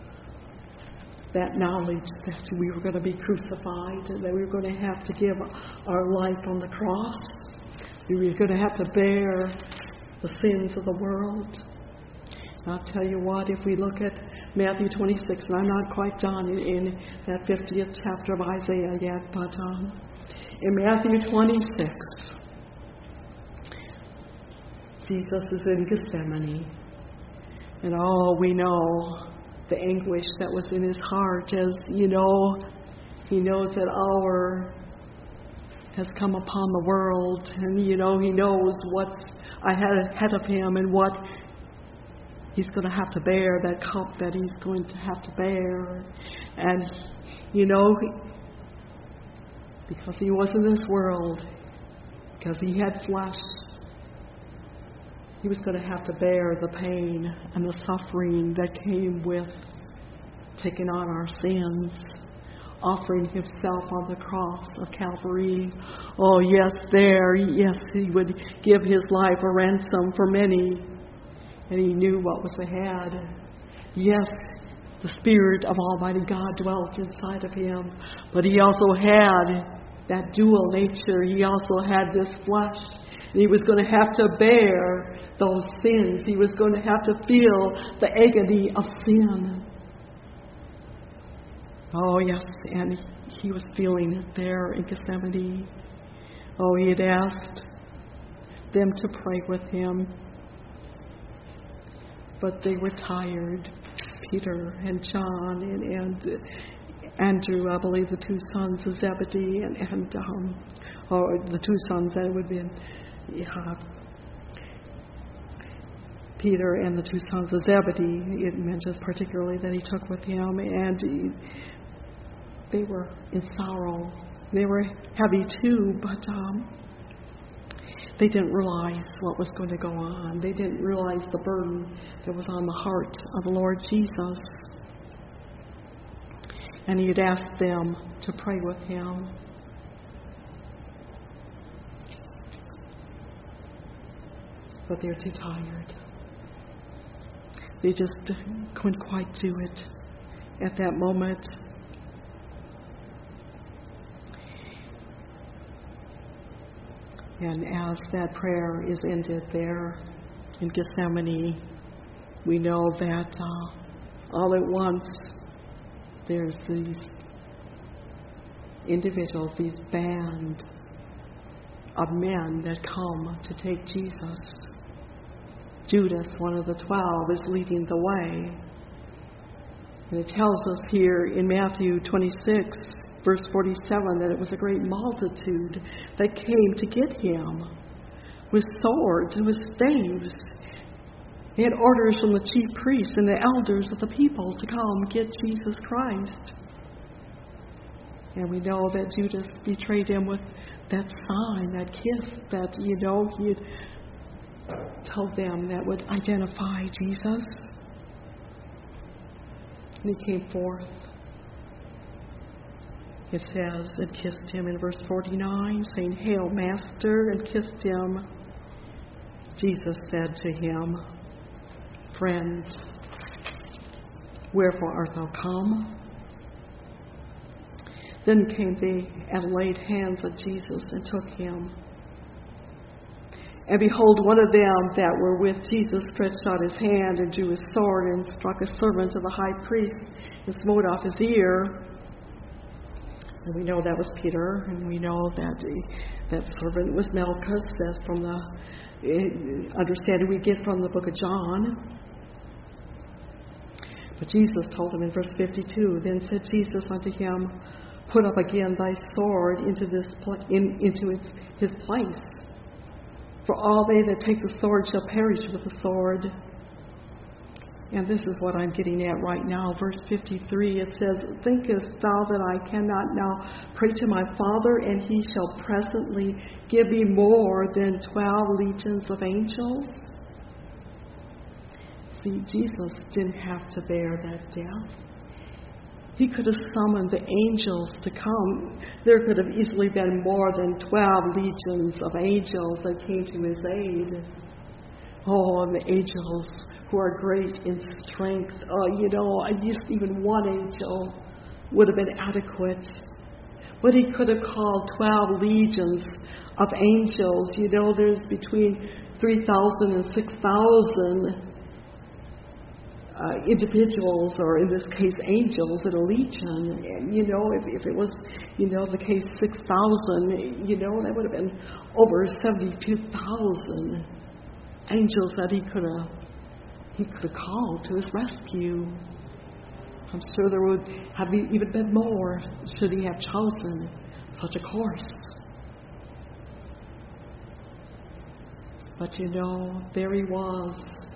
that knowledge that we were going to be crucified, and that we were going to have to give our life on the cross. We were going to have to bear the sins of the world. And I'll tell you what, if we look at Matthew twenty-six, and I'm not quite done in, in that fiftieth chapter of Isaiah yet, but um, in Matthew twenty-six, Jesus is in Gethsemane, and all we know the anguish that was in His heart, as you know, He knows that hour has come upon the world, and you know, He knows what's ahead of Him and what He's going to have to bear, that cup that He's going to have to bear. And you know, because He was in this world, because He had flesh, He was going to have to bear the pain and the suffering that came with taking on our sins, offering himself on the cross of Calvary. Oh, yes, there, yes, he would give his life a ransom for many, and he knew what was ahead. Yes, the Spirit of Almighty God dwelt inside of him, but he also had that dual nature. He also had this flesh. And he was going to have to bear those sins. He was going to have to feel the agony of sin. Oh, yes, and he was feeling it there in Gethsemane. Oh, he had asked them to pray with him, but they were tired. Peter and John and, and Andrew, I believe the two sons of Zebedee, and, and um, or the two sons that would have been yeah, Peter and the two sons of Zebedee. It mentions particularly that he took with him, and he, they were in sorrow. They were heavy too, but um, they didn't realize what was going to go on. They didn't realize the burden that was on the heart of the Lord Jesus. And he had asked them to pray with him. But they're too tired. They just couldn't quite do it at that moment. And as that prayer is ended there in Gethsemane, we know that uh, all at once there's these individuals, these band of men that come to take Jesus. Judas, one of the twelve, is leading the way. And it tells us here in Matthew twenty-six, verse forty-seven, that it was a great multitude that came to get him with swords and with staves. He had orders from the chief priests and the elders of the people to come get Jesus Christ. And we know that Judas betrayed him with that sign, that kiss that, you know, he had told them that would identify Jesus. And he came forth. It says, and kissed him in verse forty-nine, saying, "Hail, Master," and kissed him. Jesus said to him, "Friend, wherefore art thou come?" Then came they and laid hands on Jesus and took him. And behold, one of them that were with Jesus stretched out his hand and drew his sword and struck a servant of the high priest and smote off his ear. And we know that was Peter, and we know that the, that servant was Malchus, as from the uh, understanding we get from the book of John. But Jesus told him in verse fifty-two, "Then said Jesus unto him, Put up again thy sword into this pl- in, into its his place. For all they that take the sword shall perish with the sword." And this is what I'm getting at right now. Verse fifty-three, it says, "Thinkest thou that I cannot now pray to my Father, and he shall presently give me more than twelve legions of angels?" See, Jesus didn't have to bear that death. He could have summoned the angels to come. There could have easily been more than twelve legions of angels that came to his aid. Oh, and the angels who are great in strength. Oh, you know, just even one angel would have been adequate. But he could have called twelve legions of angels. You know, there's between three thousand and six thousand uh, individuals, or in this case, angels in a legion. And, you know, if, if it was, you know, the case six thousand, you know, that would have been over seventy-two thousand angels that he could have he could have called to his rescue. I'm sure there would have even been more should he have chosen such a course. But you know, there he was,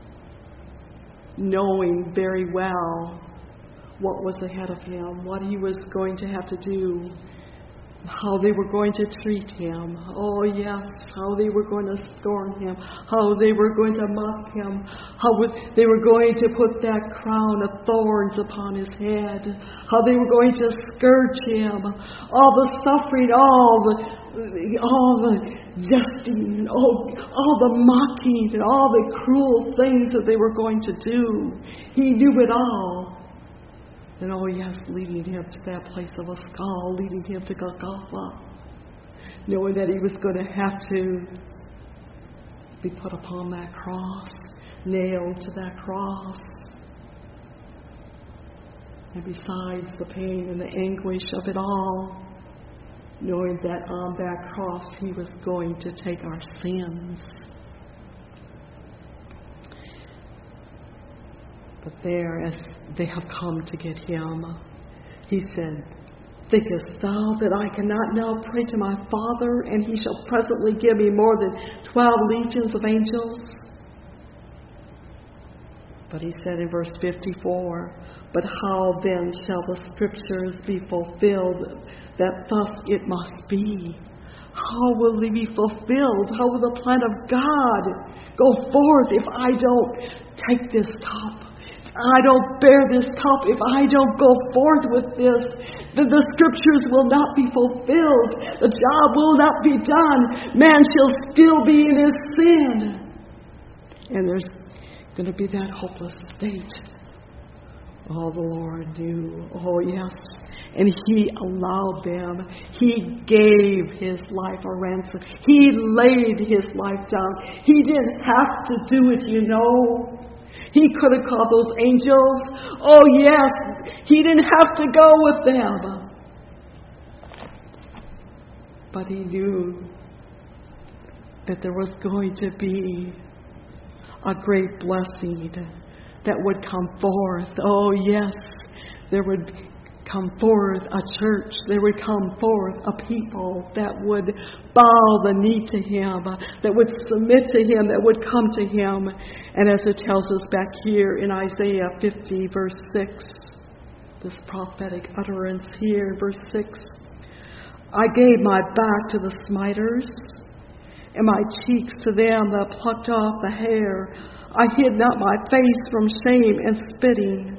knowing very well what was ahead of him, what he was going to have to do. how they were going to treat him. Oh, yes, how they were going to scorn him, how they were going to mock him, how they were going to put that crown of thorns upon his head, how they were going to scourge him, all the suffering, all the, all the jesting, and all, all the mocking, and all the cruel things that they were going to do. He knew it all. And oh yes, leading him to that place of a skull, leading him to Golgotha, knowing that he was going to have to be put upon that cross, nailed to that cross. And besides the pain and the anguish of it all, knowing that on that cross he was going to take our sins. But there, as they have come to get him, he said, "Thinkest thou that I cannot now pray to my Father, and he shall presently give me more than twelve legions of angels?" But he said in verse fifty-four, "But how then shall the scriptures be fulfilled, that thus it must be?" How will they be fulfilled? How will the plan of God go forth if I don't take this cup? I don't bear this cup, if I don't go forth with this, then the scriptures will not be fulfilled. The job will not be done. Man shall still be in his sin. And there's going to be that hopeless state. Oh, the Lord knew. Oh, yes. And he allowed them. He gave his life a ransom. He laid his life down. He didn't have to do it, you know. He could have called those angels. Oh, yes. He didn't have to go with them. But he knew that there was going to be a great blessing that would come forth. Oh, yes. There would come forth a church. There would come forth a people that would bow the knee to him, that would submit to him, that would come to him. And as it tells us back here in Isaiah fifty, verse six, this prophetic utterance here, verse six, "I gave my back to the smiters, and my cheeks to them that plucked off the hair. I hid not my face from shame and spitting.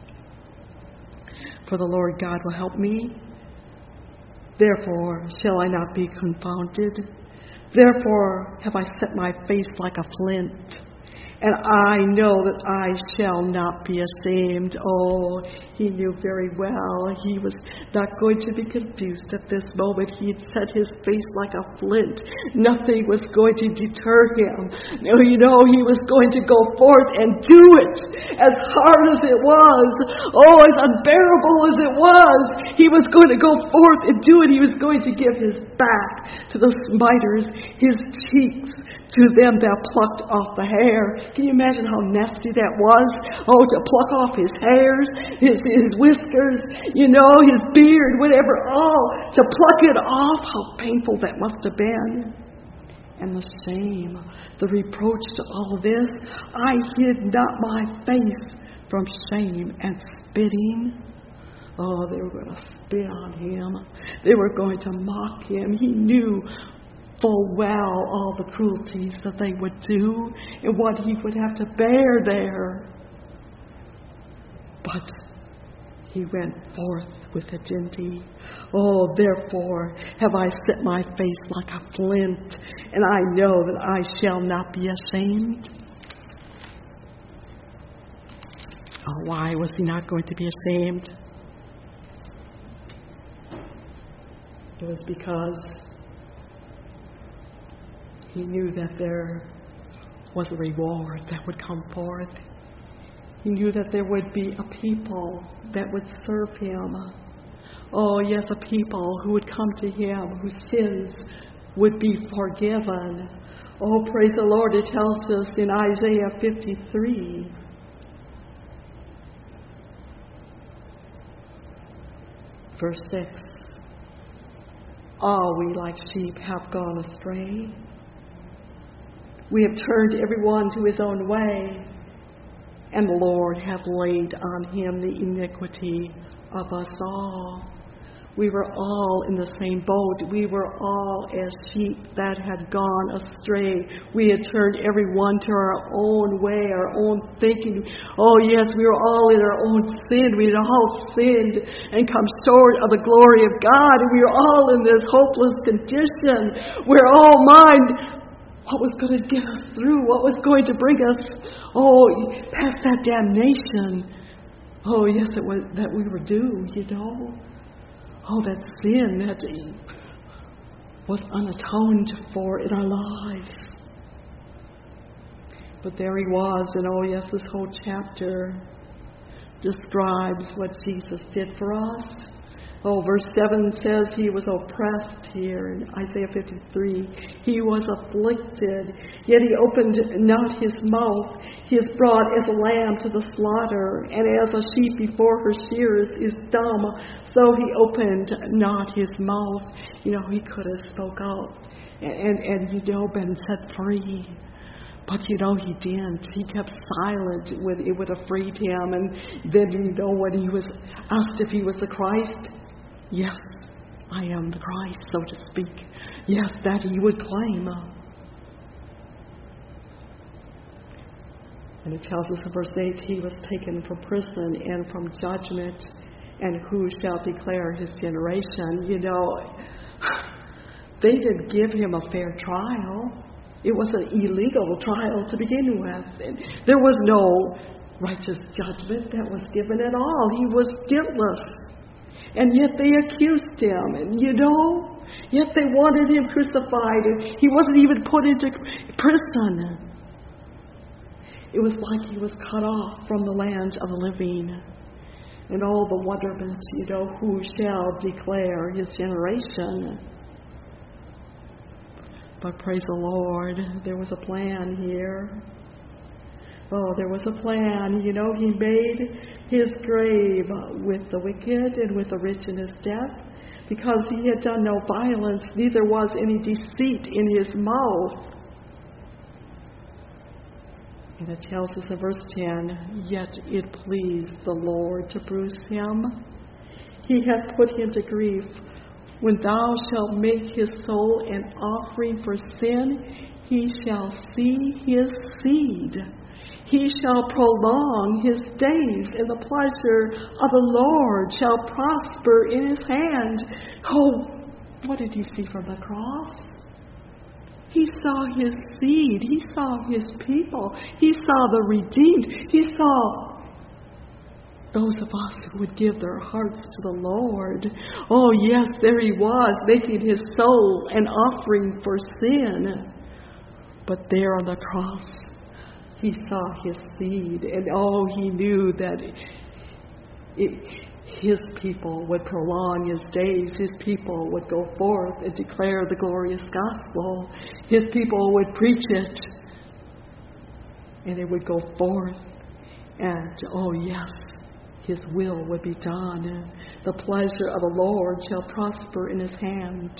For the Lord God will help me. Therefore shall I not be confounded. Therefore have I set my face like a flint, and I know that I shall not be ashamed." Oh, he knew very well he was not going to be confused at this moment. He had set his face like a flint. Nothing was going to deter him. No, you know, he was going to go forth and do it, as hard as it was. Oh, as unbearable as it was. He was going to go forth and do it. He was going to give his back to the smiters, his cheeks to them that plucked off the hair. Can you imagine how nasty that was? Oh, to pluck off his hairs, his, his whiskers, you know, his beard, whatever, all to pluck it off. How painful that must have been. And the shame, the reproach to all of this. "I hid not my face from shame and spitting." Oh, they were going to spit on him. They were going to mock him. He knew full well all the cruelties that they would do and what he would have to bear there. But he went forth with it, didn't he? "Oh, therefore have I set my face like a flint, and I know that I shall not be ashamed." Oh, why was he not going to be ashamed? It was because he knew that there was a reward that would come forth. He knew that there would be a people that would serve him. Oh, yes, a people who would come to him, whose sins would be forgiven. Oh, praise the Lord. It tells us in Isaiah fifty-three, verse six, "All we like sheep have gone astray. We have turned every one to his own way, and the Lord hath laid on him the iniquity of us all." We were all in the same boat. We were all as sheep that had gone astray. We had turned everyone to our own way, our own thinking. Oh yes, we were all in our own sin. We had all sinned and come short of the glory of God. And we were all in this hopeless condition where, oh my, what was going to get us through? What was going to bring us, oh, past that damnation? Oh yes, it was that we were due, you know. Oh, that sin that was unatoned for in our lives. But there he was, and oh yes, this whole chapter describes what Jesus did for us. Oh, verse seven says he was oppressed here in Isaiah fifty-three. He was afflicted, yet he opened not his mouth. He is brought as a lamb to the slaughter, and as a sheep before her shearers is dumb, so he opened not his mouth. You know, he could have spoke out and, and, and you know, been set free. But, you know, he didn't. He kept silent. When it would have freed him. And then, you know, when he was asked if he was the Christ, yes, I am the Christ, so to speak. Yes, that he would claim. And it tells us in verse eight, he was taken from prison and from judgment, and who shall declare his generation? You know, they didn't give him a fair trial. It was an illegal trial to begin with. And there was no righteous judgment that was given at all. He was guiltless. And yet they accused him. And you know, yet they wanted him crucified. And he wasn't even put into prison. It was like he was cut off from the land of the living. And all the wonderment, you know, who shall declare his generation? But praise the Lord, there was a plan here. Oh, there was a plan. You know, he made his grave with the wicked and with the rich in his death, because he had done no violence, neither was any deceit in his mouth. And it tells us in verse ten, yet it pleased the Lord to bruise him. He hath put him to grief. When thou shalt make his soul an offering for sin, he shall see his seed. He shall prolong his days, and the pleasure of the Lord shall prosper in his hand. Oh, what did he see from the cross? He saw his seed. He saw his people. He saw the redeemed. He saw those of us who would give their hearts to the Lord. Oh, yes, there he was, making his soul an offering for sin. But there on the cross, he saw his seed. And oh, he knew that it, his people would prolong his days. His people would go forth and declare the glorious gospel. His people would preach it. And it would go forth. And, oh yes, his will would be done. The pleasure of the Lord shall prosper in his hand.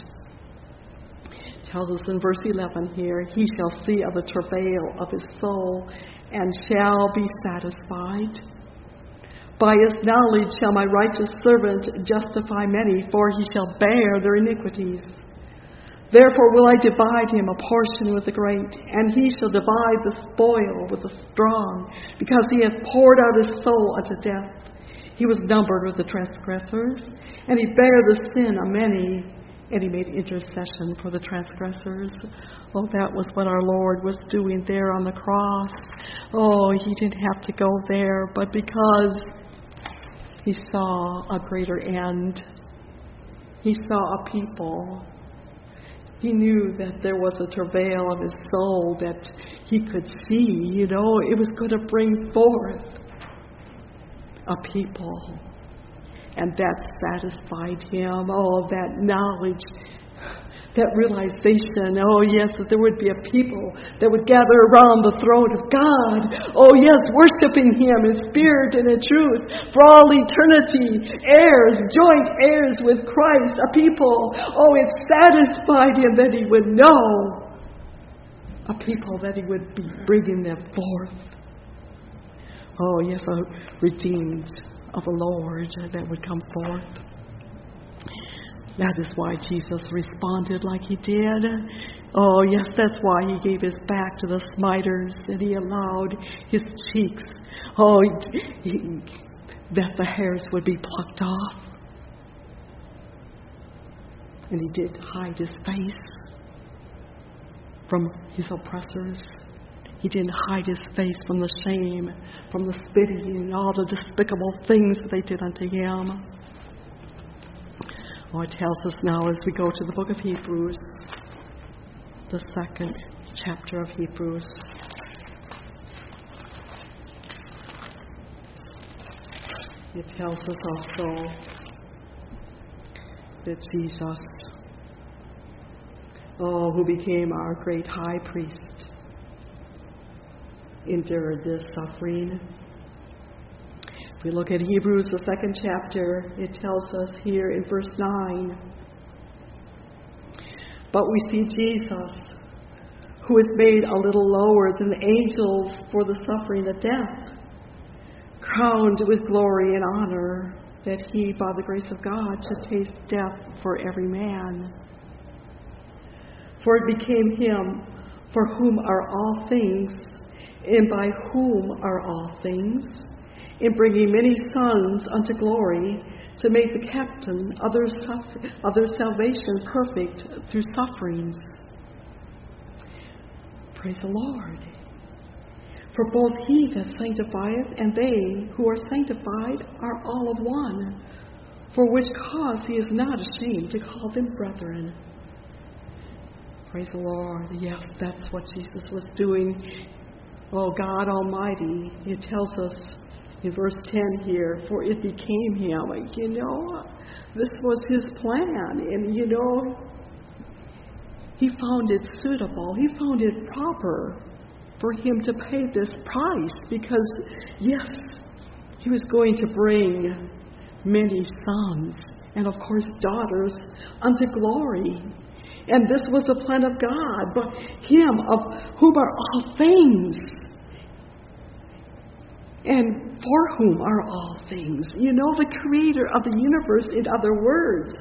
It tells us in verse eleven here, he shall see of the travail of his soul and shall be satisfied. By his knowledge shall my righteous servant justify many, for he shall bear their iniquities. Therefore will I divide him a portion with the great, and he shall divide the spoil with the strong, because he hath poured out his soul unto death. He was numbered with the transgressors, and he bare the sin of many, and he made intercession for the transgressors. Oh, that was what our Lord was doing there on the cross. Oh, he didn't have to go there, but because he saw a greater end, he saw a people. He knew that there was a travail of his soul that he could see. You know, it was going to bring forth a people. And that satisfied him. Oh, that knowledge, that realization. Oh, yes, that there would be a people that would gather around the throne of God. Oh, yes, worshiping him in spirit and in truth for all eternity. Heirs, joint heirs with Christ, a people. Oh, it satisfied him that he would know a people, that he would be bringing them forth. Oh, yes, a redeemed of the Lord that would come forth. That is why Jesus responded like he did. Oh, yes, that's why he gave his back to the smiters and he allowed his cheeks, oh, he, that the hairs would be plucked off. And he did hide his face from his oppressors. He didn't hide his face from the shame, from the spitting and all the despicable things that they did unto him. Oh, it tells us now as we go to the book of Hebrews, the second chapter of Hebrews. It tells us also that Jesus, oh, who became our great high priest, endured this suffering. If we look at Hebrews, the second chapter, it tells us here in verse nine, but we see Jesus, who is made a little lower than the angels for the suffering of death, crowned with glory and honor, that he, by the grace of God, should taste death for every man. For it became him for whom are all things, and by whom are all things, in bringing many sons unto glory, to make the captain of their, suffer- of their salvation perfect through sufferings. Praise the Lord. For both he that sanctifieth and they who are sanctified are all of one, for which cause he is not ashamed to call them brethren. Praise the Lord. Yes, that's what Jesus was doing. Oh, God Almighty, it tells us in verse ten here, for it became him. You know, this was his plan. And, you know, he found it suitable. He found it proper for him to pay this price because, yes, he was going to bring many sons and, of course, daughters unto glory. And this was the plan of God, but him of whom are all things, and for whom are all things. You know, the creator of the universe, in other words.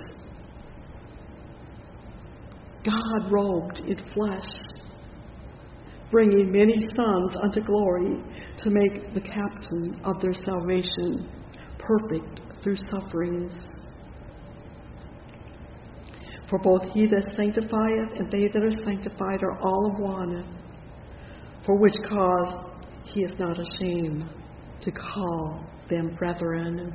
God robed in flesh, bringing many sons unto glory, to make the captain of their salvation perfect through sufferings. For both he that sanctifieth and they that are sanctified are all of one, for which cause he is not ashamed to call them brethren.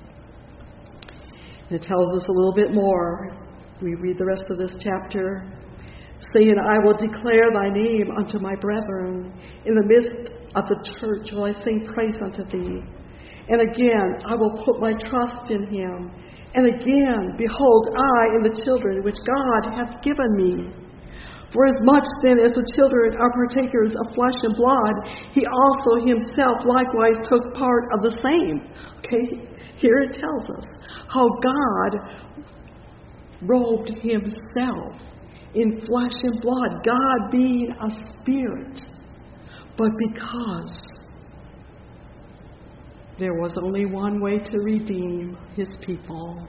And it tells us a little bit more. We read the rest of this chapter, saying, I will declare thy name unto my brethren. In the midst of the church will I sing praise unto thee. And again, I will put my trust in him. And again, behold, I and the children which God hath given me. For as much then as the children are partakers of flesh and blood, he also himself likewise took part of the same. Okay, here it tells us how God robed himself in flesh and blood, God being a spirit. But because there was only one way to redeem his people,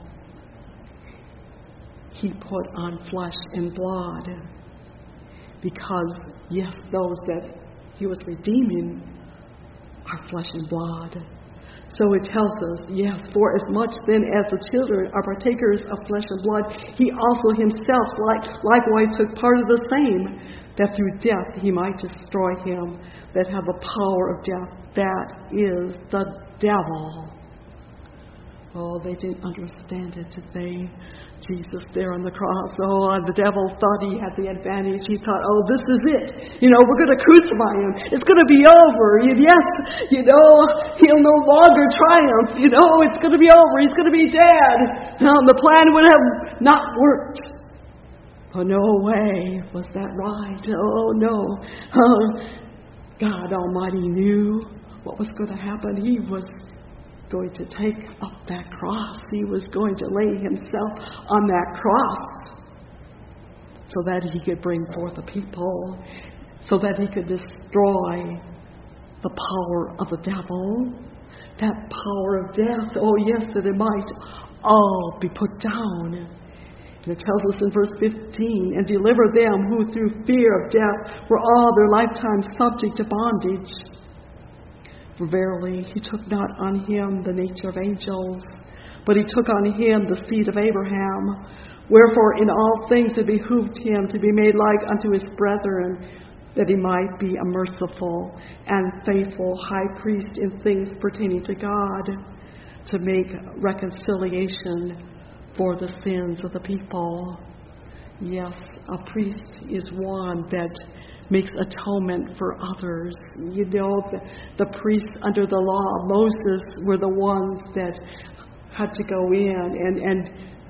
he put on flesh and blood. Because, yes, those that he was redeeming are flesh and blood. So it tells us, yes, for as much then as the children are partakers of flesh and blood, he also himself like, likewise took part of the same, that through death he might destroy him that had the power of death, that is the devil. Oh, they didn't understand it, did they? Jesus there on the cross. Oh, the devil thought he had the advantage. He thought, oh, this is it. You know, we're going to crucify him. It's going to be over. And yes, you know, he'll no longer triumph. You know, it's going to be over. He's going to be dead. Now, the plan would have not worked. Oh, no way was that right. Oh, no. Oh, God Almighty knew what was going to happen. He was going to take up that cross. He was going to lay himself on that cross so that he could bring forth a people, so that he could destroy the power of the devil, that power of death. Oh yes, that it might all be put down. And it tells us in verse fifteen, and deliver them who through fear of death were all their lifetime subject to bondage. For verily he took not on him the nature of angels, but he took on him the seed of Abraham. Wherefore in all things it behooved him to be made like unto his brethren, that he might be a merciful and faithful high priest in things pertaining to God, to make reconciliation for the sins of the people. Yes, a priest is one that makes atonement for others. You know, the, the priests under the law of Moses were the ones that had to go in and, and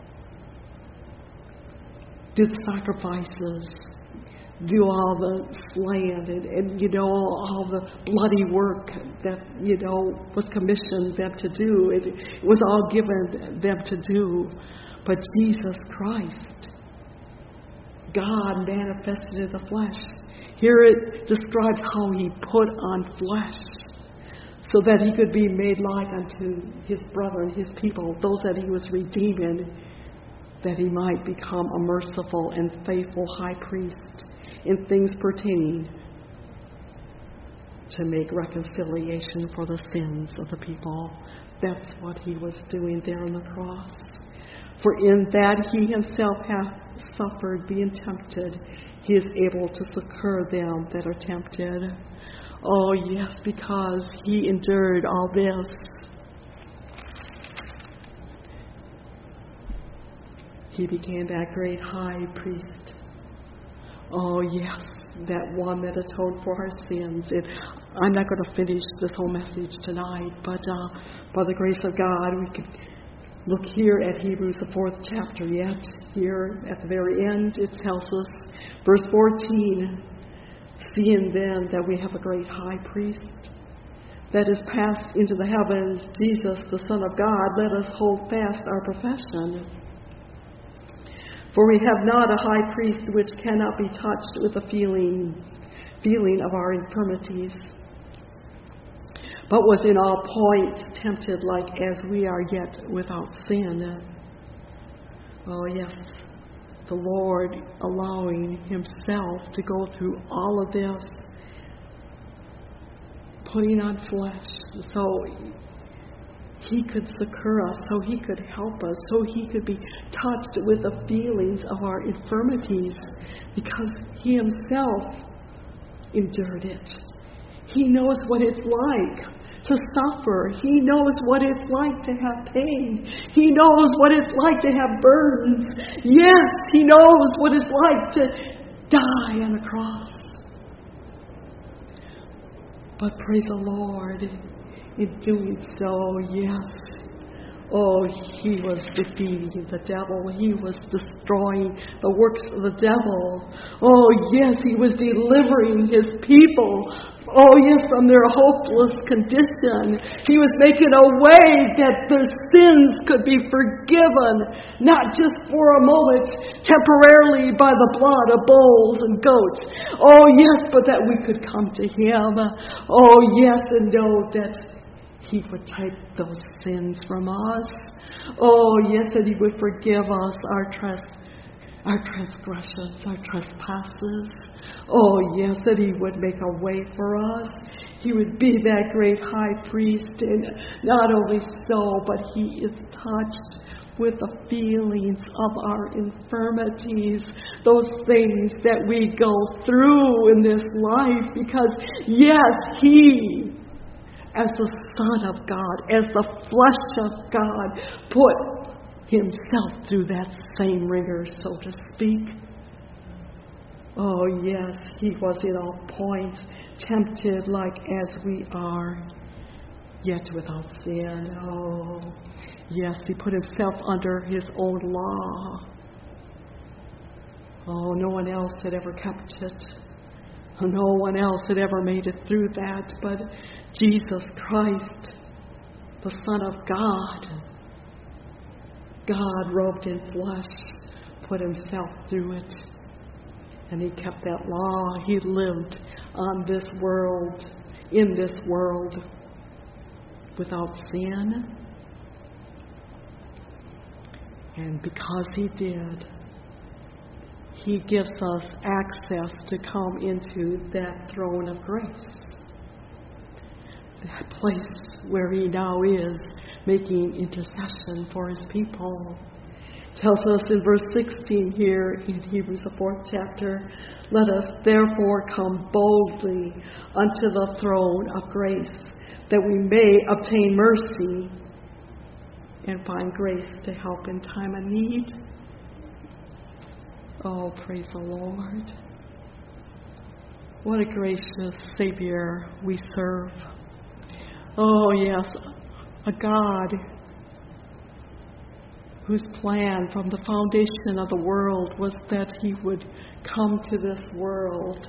do the sacrifices, do all the slaying, and, and, you know, all the bloody work that, you know, was commissioned them to do. It, it was all given them to do. But Jesus Christ, God manifested in the flesh. Here it describes how he put on flesh so that he could be made like unto his brethren, his people, those that he was redeeming, that he might become a merciful and faithful high priest in things pertaining to make reconciliation for the sins of the people. That's what he was doing there on the cross. For in that he himself hath suffered being tempted, he is able to succor them that are tempted. Oh yes, because he endured all this, he became that great high priest. Oh yes, that one that atoned for our sins. And I'm not going to finish this whole message tonight, but uh, by the grace of God, we could look here at Hebrews, the fourth chapter yet. Here at the very end, it tells us, verse fourteen, seeing then that we have a great high priest that is passed into the heavens, Jesus, the Son of God, let us hold fast our profession. For we have not a high priest which cannot be touched with the feeling, feeling of our infirmities, but was in all points tempted like as we are, yet without sin. Oh yes, the Lord allowing himself to go through all of this, putting on flesh, so he could succor us, so he could help us, so he could be touched with the feelings of our infirmities, because he himself endured it. He knows what it's like to suffer. He knows what it's like to have pain. He knows what it's like to have burdens. Yes, he knows what it's like to die on a cross. But praise the Lord, in doing so, yes, oh, he was defeating the devil. He was destroying the works of the devil. Oh, yes, he was delivering his people. Oh, yes, from their hopeless condition. He was making a way that their sins could be forgiven, not just for a moment, temporarily by the blood of bulls and goats. Oh, yes, but that we could come to him. Oh, yes, and know that he would take those sins from us. Oh, yes, and he would forgive us our trespass. Our transgressions, our trespasses. Oh, yes, that he would make a way for us. He would be that great high priest. And not only so, but he is touched with the feelings of our infirmities, those things that we go through in this life. Because, yes, he, as the Son of God, as the flesh of God, put himself through that same rigor, so to speak. Oh, yes, he was in all points tempted like as we are, yet without sin. Oh, yes, he put himself under his own law. Oh, no one else had ever kept it. No one else had ever made it through that, but Jesus Christ, the Son of God, God robed in flesh, put himself through it, and he kept that law. He lived on this world, in this world, without sin. And because he did, He gives us access to come into that throne of grace. That place where He now is making intercession for His people. Tells us in verse sixteen here in Hebrews, the fourth chapter, let us therefore come boldly unto the throne of grace, that we may obtain mercy and find grace to help in time of need. Oh, praise the Lord. What a gracious Savior we serve. Oh, yes, a God whose plan from the foundation of the world was that He would come to this world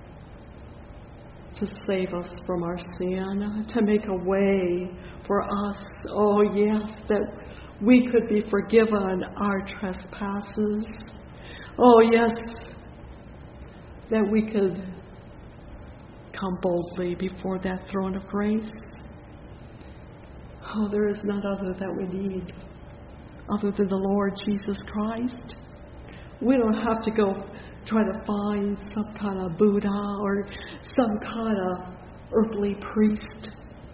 to save us from our sin, to make a way for us, oh yes, that we could be forgiven our trespasses. Oh yes, that we could come boldly before that throne of grace. Oh, there is none other that we need other than the Lord Jesus Christ. We don't have to go try to find some kind of Buddha or some kind of earthly priest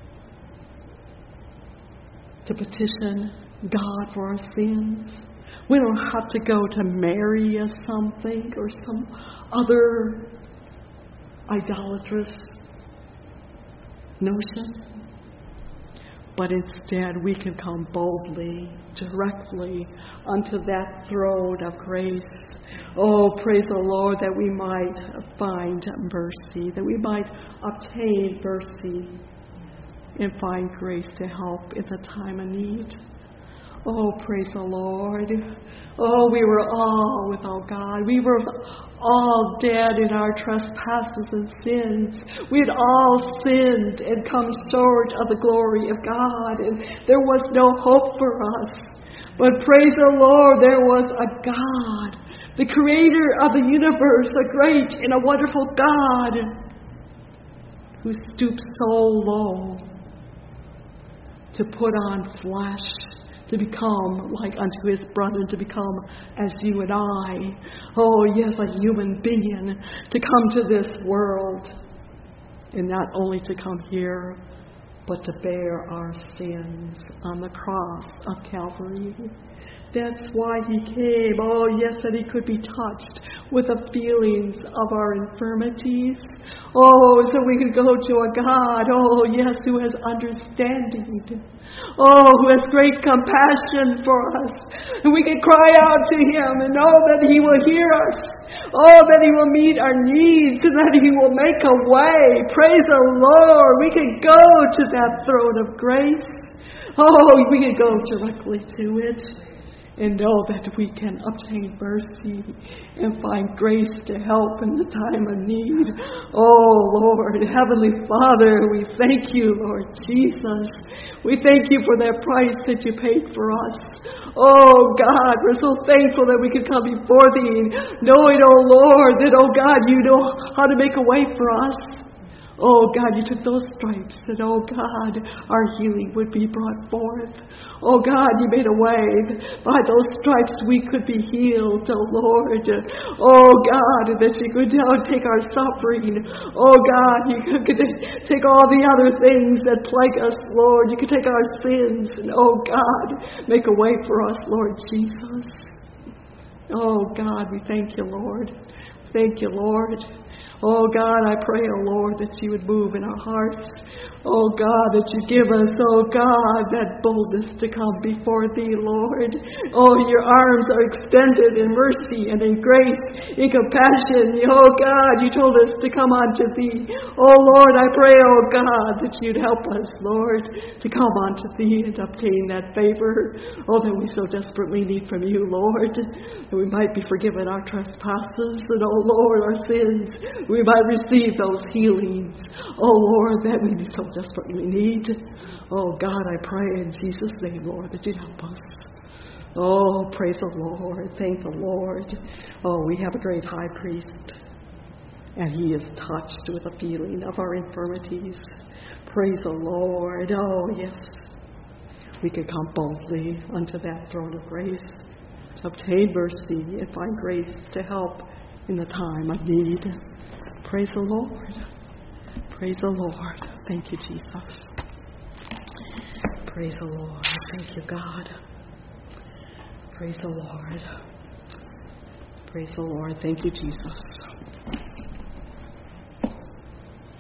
to petition God for our sins. We don't have to go to Mary as something or some other idolatrous notion. But instead, we can come boldly, directly unto that throne of grace. Oh, praise the Lord, that we might find mercy, that we might obtain mercy and find grace to help in the time of need. Oh, praise the Lord. Oh, we were all without God. We were all dead in our trespasses and sins. We had all sinned and come short of the glory of God, and there was no hope for us. But praise the Lord, there was a God, the creator of the universe, a great and a wonderful God, who stooped so low to put on flesh, to become like unto His brother, to become as you and I. Oh, yes, a human being, to come to this world, and not only to come here, but to bear our sins on the cross of Calvary. That's why He came. Oh, yes, that He could be touched with the feelings of our infirmities. Oh, so we could go to a God, oh, yes, who has understanding. Oh, who has great compassion for us. And we can cry out to Him and know that He will hear us. Oh, that He will meet our needs and that He will make a way. Praise the Lord. We can go to that throne of grace. Oh, we can go directly to it and know that we can obtain mercy and find grace to help in the time of need. Oh, Lord, Heavenly Father, we thank You, Lord Jesus. We thank You for that price that You paid for us. Oh, God, we're so thankful that we could come before Thee, knowing, oh, Lord, that, oh, God, You know how to make a way for us. Oh, God, You took those stripes, and, oh, God, our healing would be brought forth. Oh, God, You made a way. By those stripes we could be healed, oh, Lord. Oh, God, that You could now take our suffering. Oh, God, You could take all the other things that plague us, Lord. You could take our sins, and, oh, God, make a way for us, Lord Jesus. Oh, God, we thank You, Lord. Thank You, Lord. Oh, God, I pray, oh, Lord, that You would move in our hearts. Oh, God, that You give us, oh, God, that boldness to come before Thee, Lord. Oh, Your arms are extended in mercy and in grace, in compassion. Oh, God, You told us to come unto Thee. Oh, Lord, I pray, oh, God, that You'd help us, Lord, to come unto Thee and obtain that favor, oh, that we so desperately need from You, Lord, that we might be forgiven our trespasses and, oh, Lord, our sins. We might receive those healings, oh, Lord, that we so desperately need. Oh, God, I pray in Jesus' name, Lord, that You'd help us. Oh, praise the Lord. Thank the Lord. Oh, we have a great high priest, and He is touched with the feeling of our infirmities. Praise the Lord. Oh, yes. We can come boldly unto that throne of grace. to obtain mercy and find grace to help in the time of need. Praise the Lord. Praise the Lord. Thank you, Jesus. Praise the Lord. Thank you, God. Praise the Lord. Praise the Lord. Thank you, Jesus.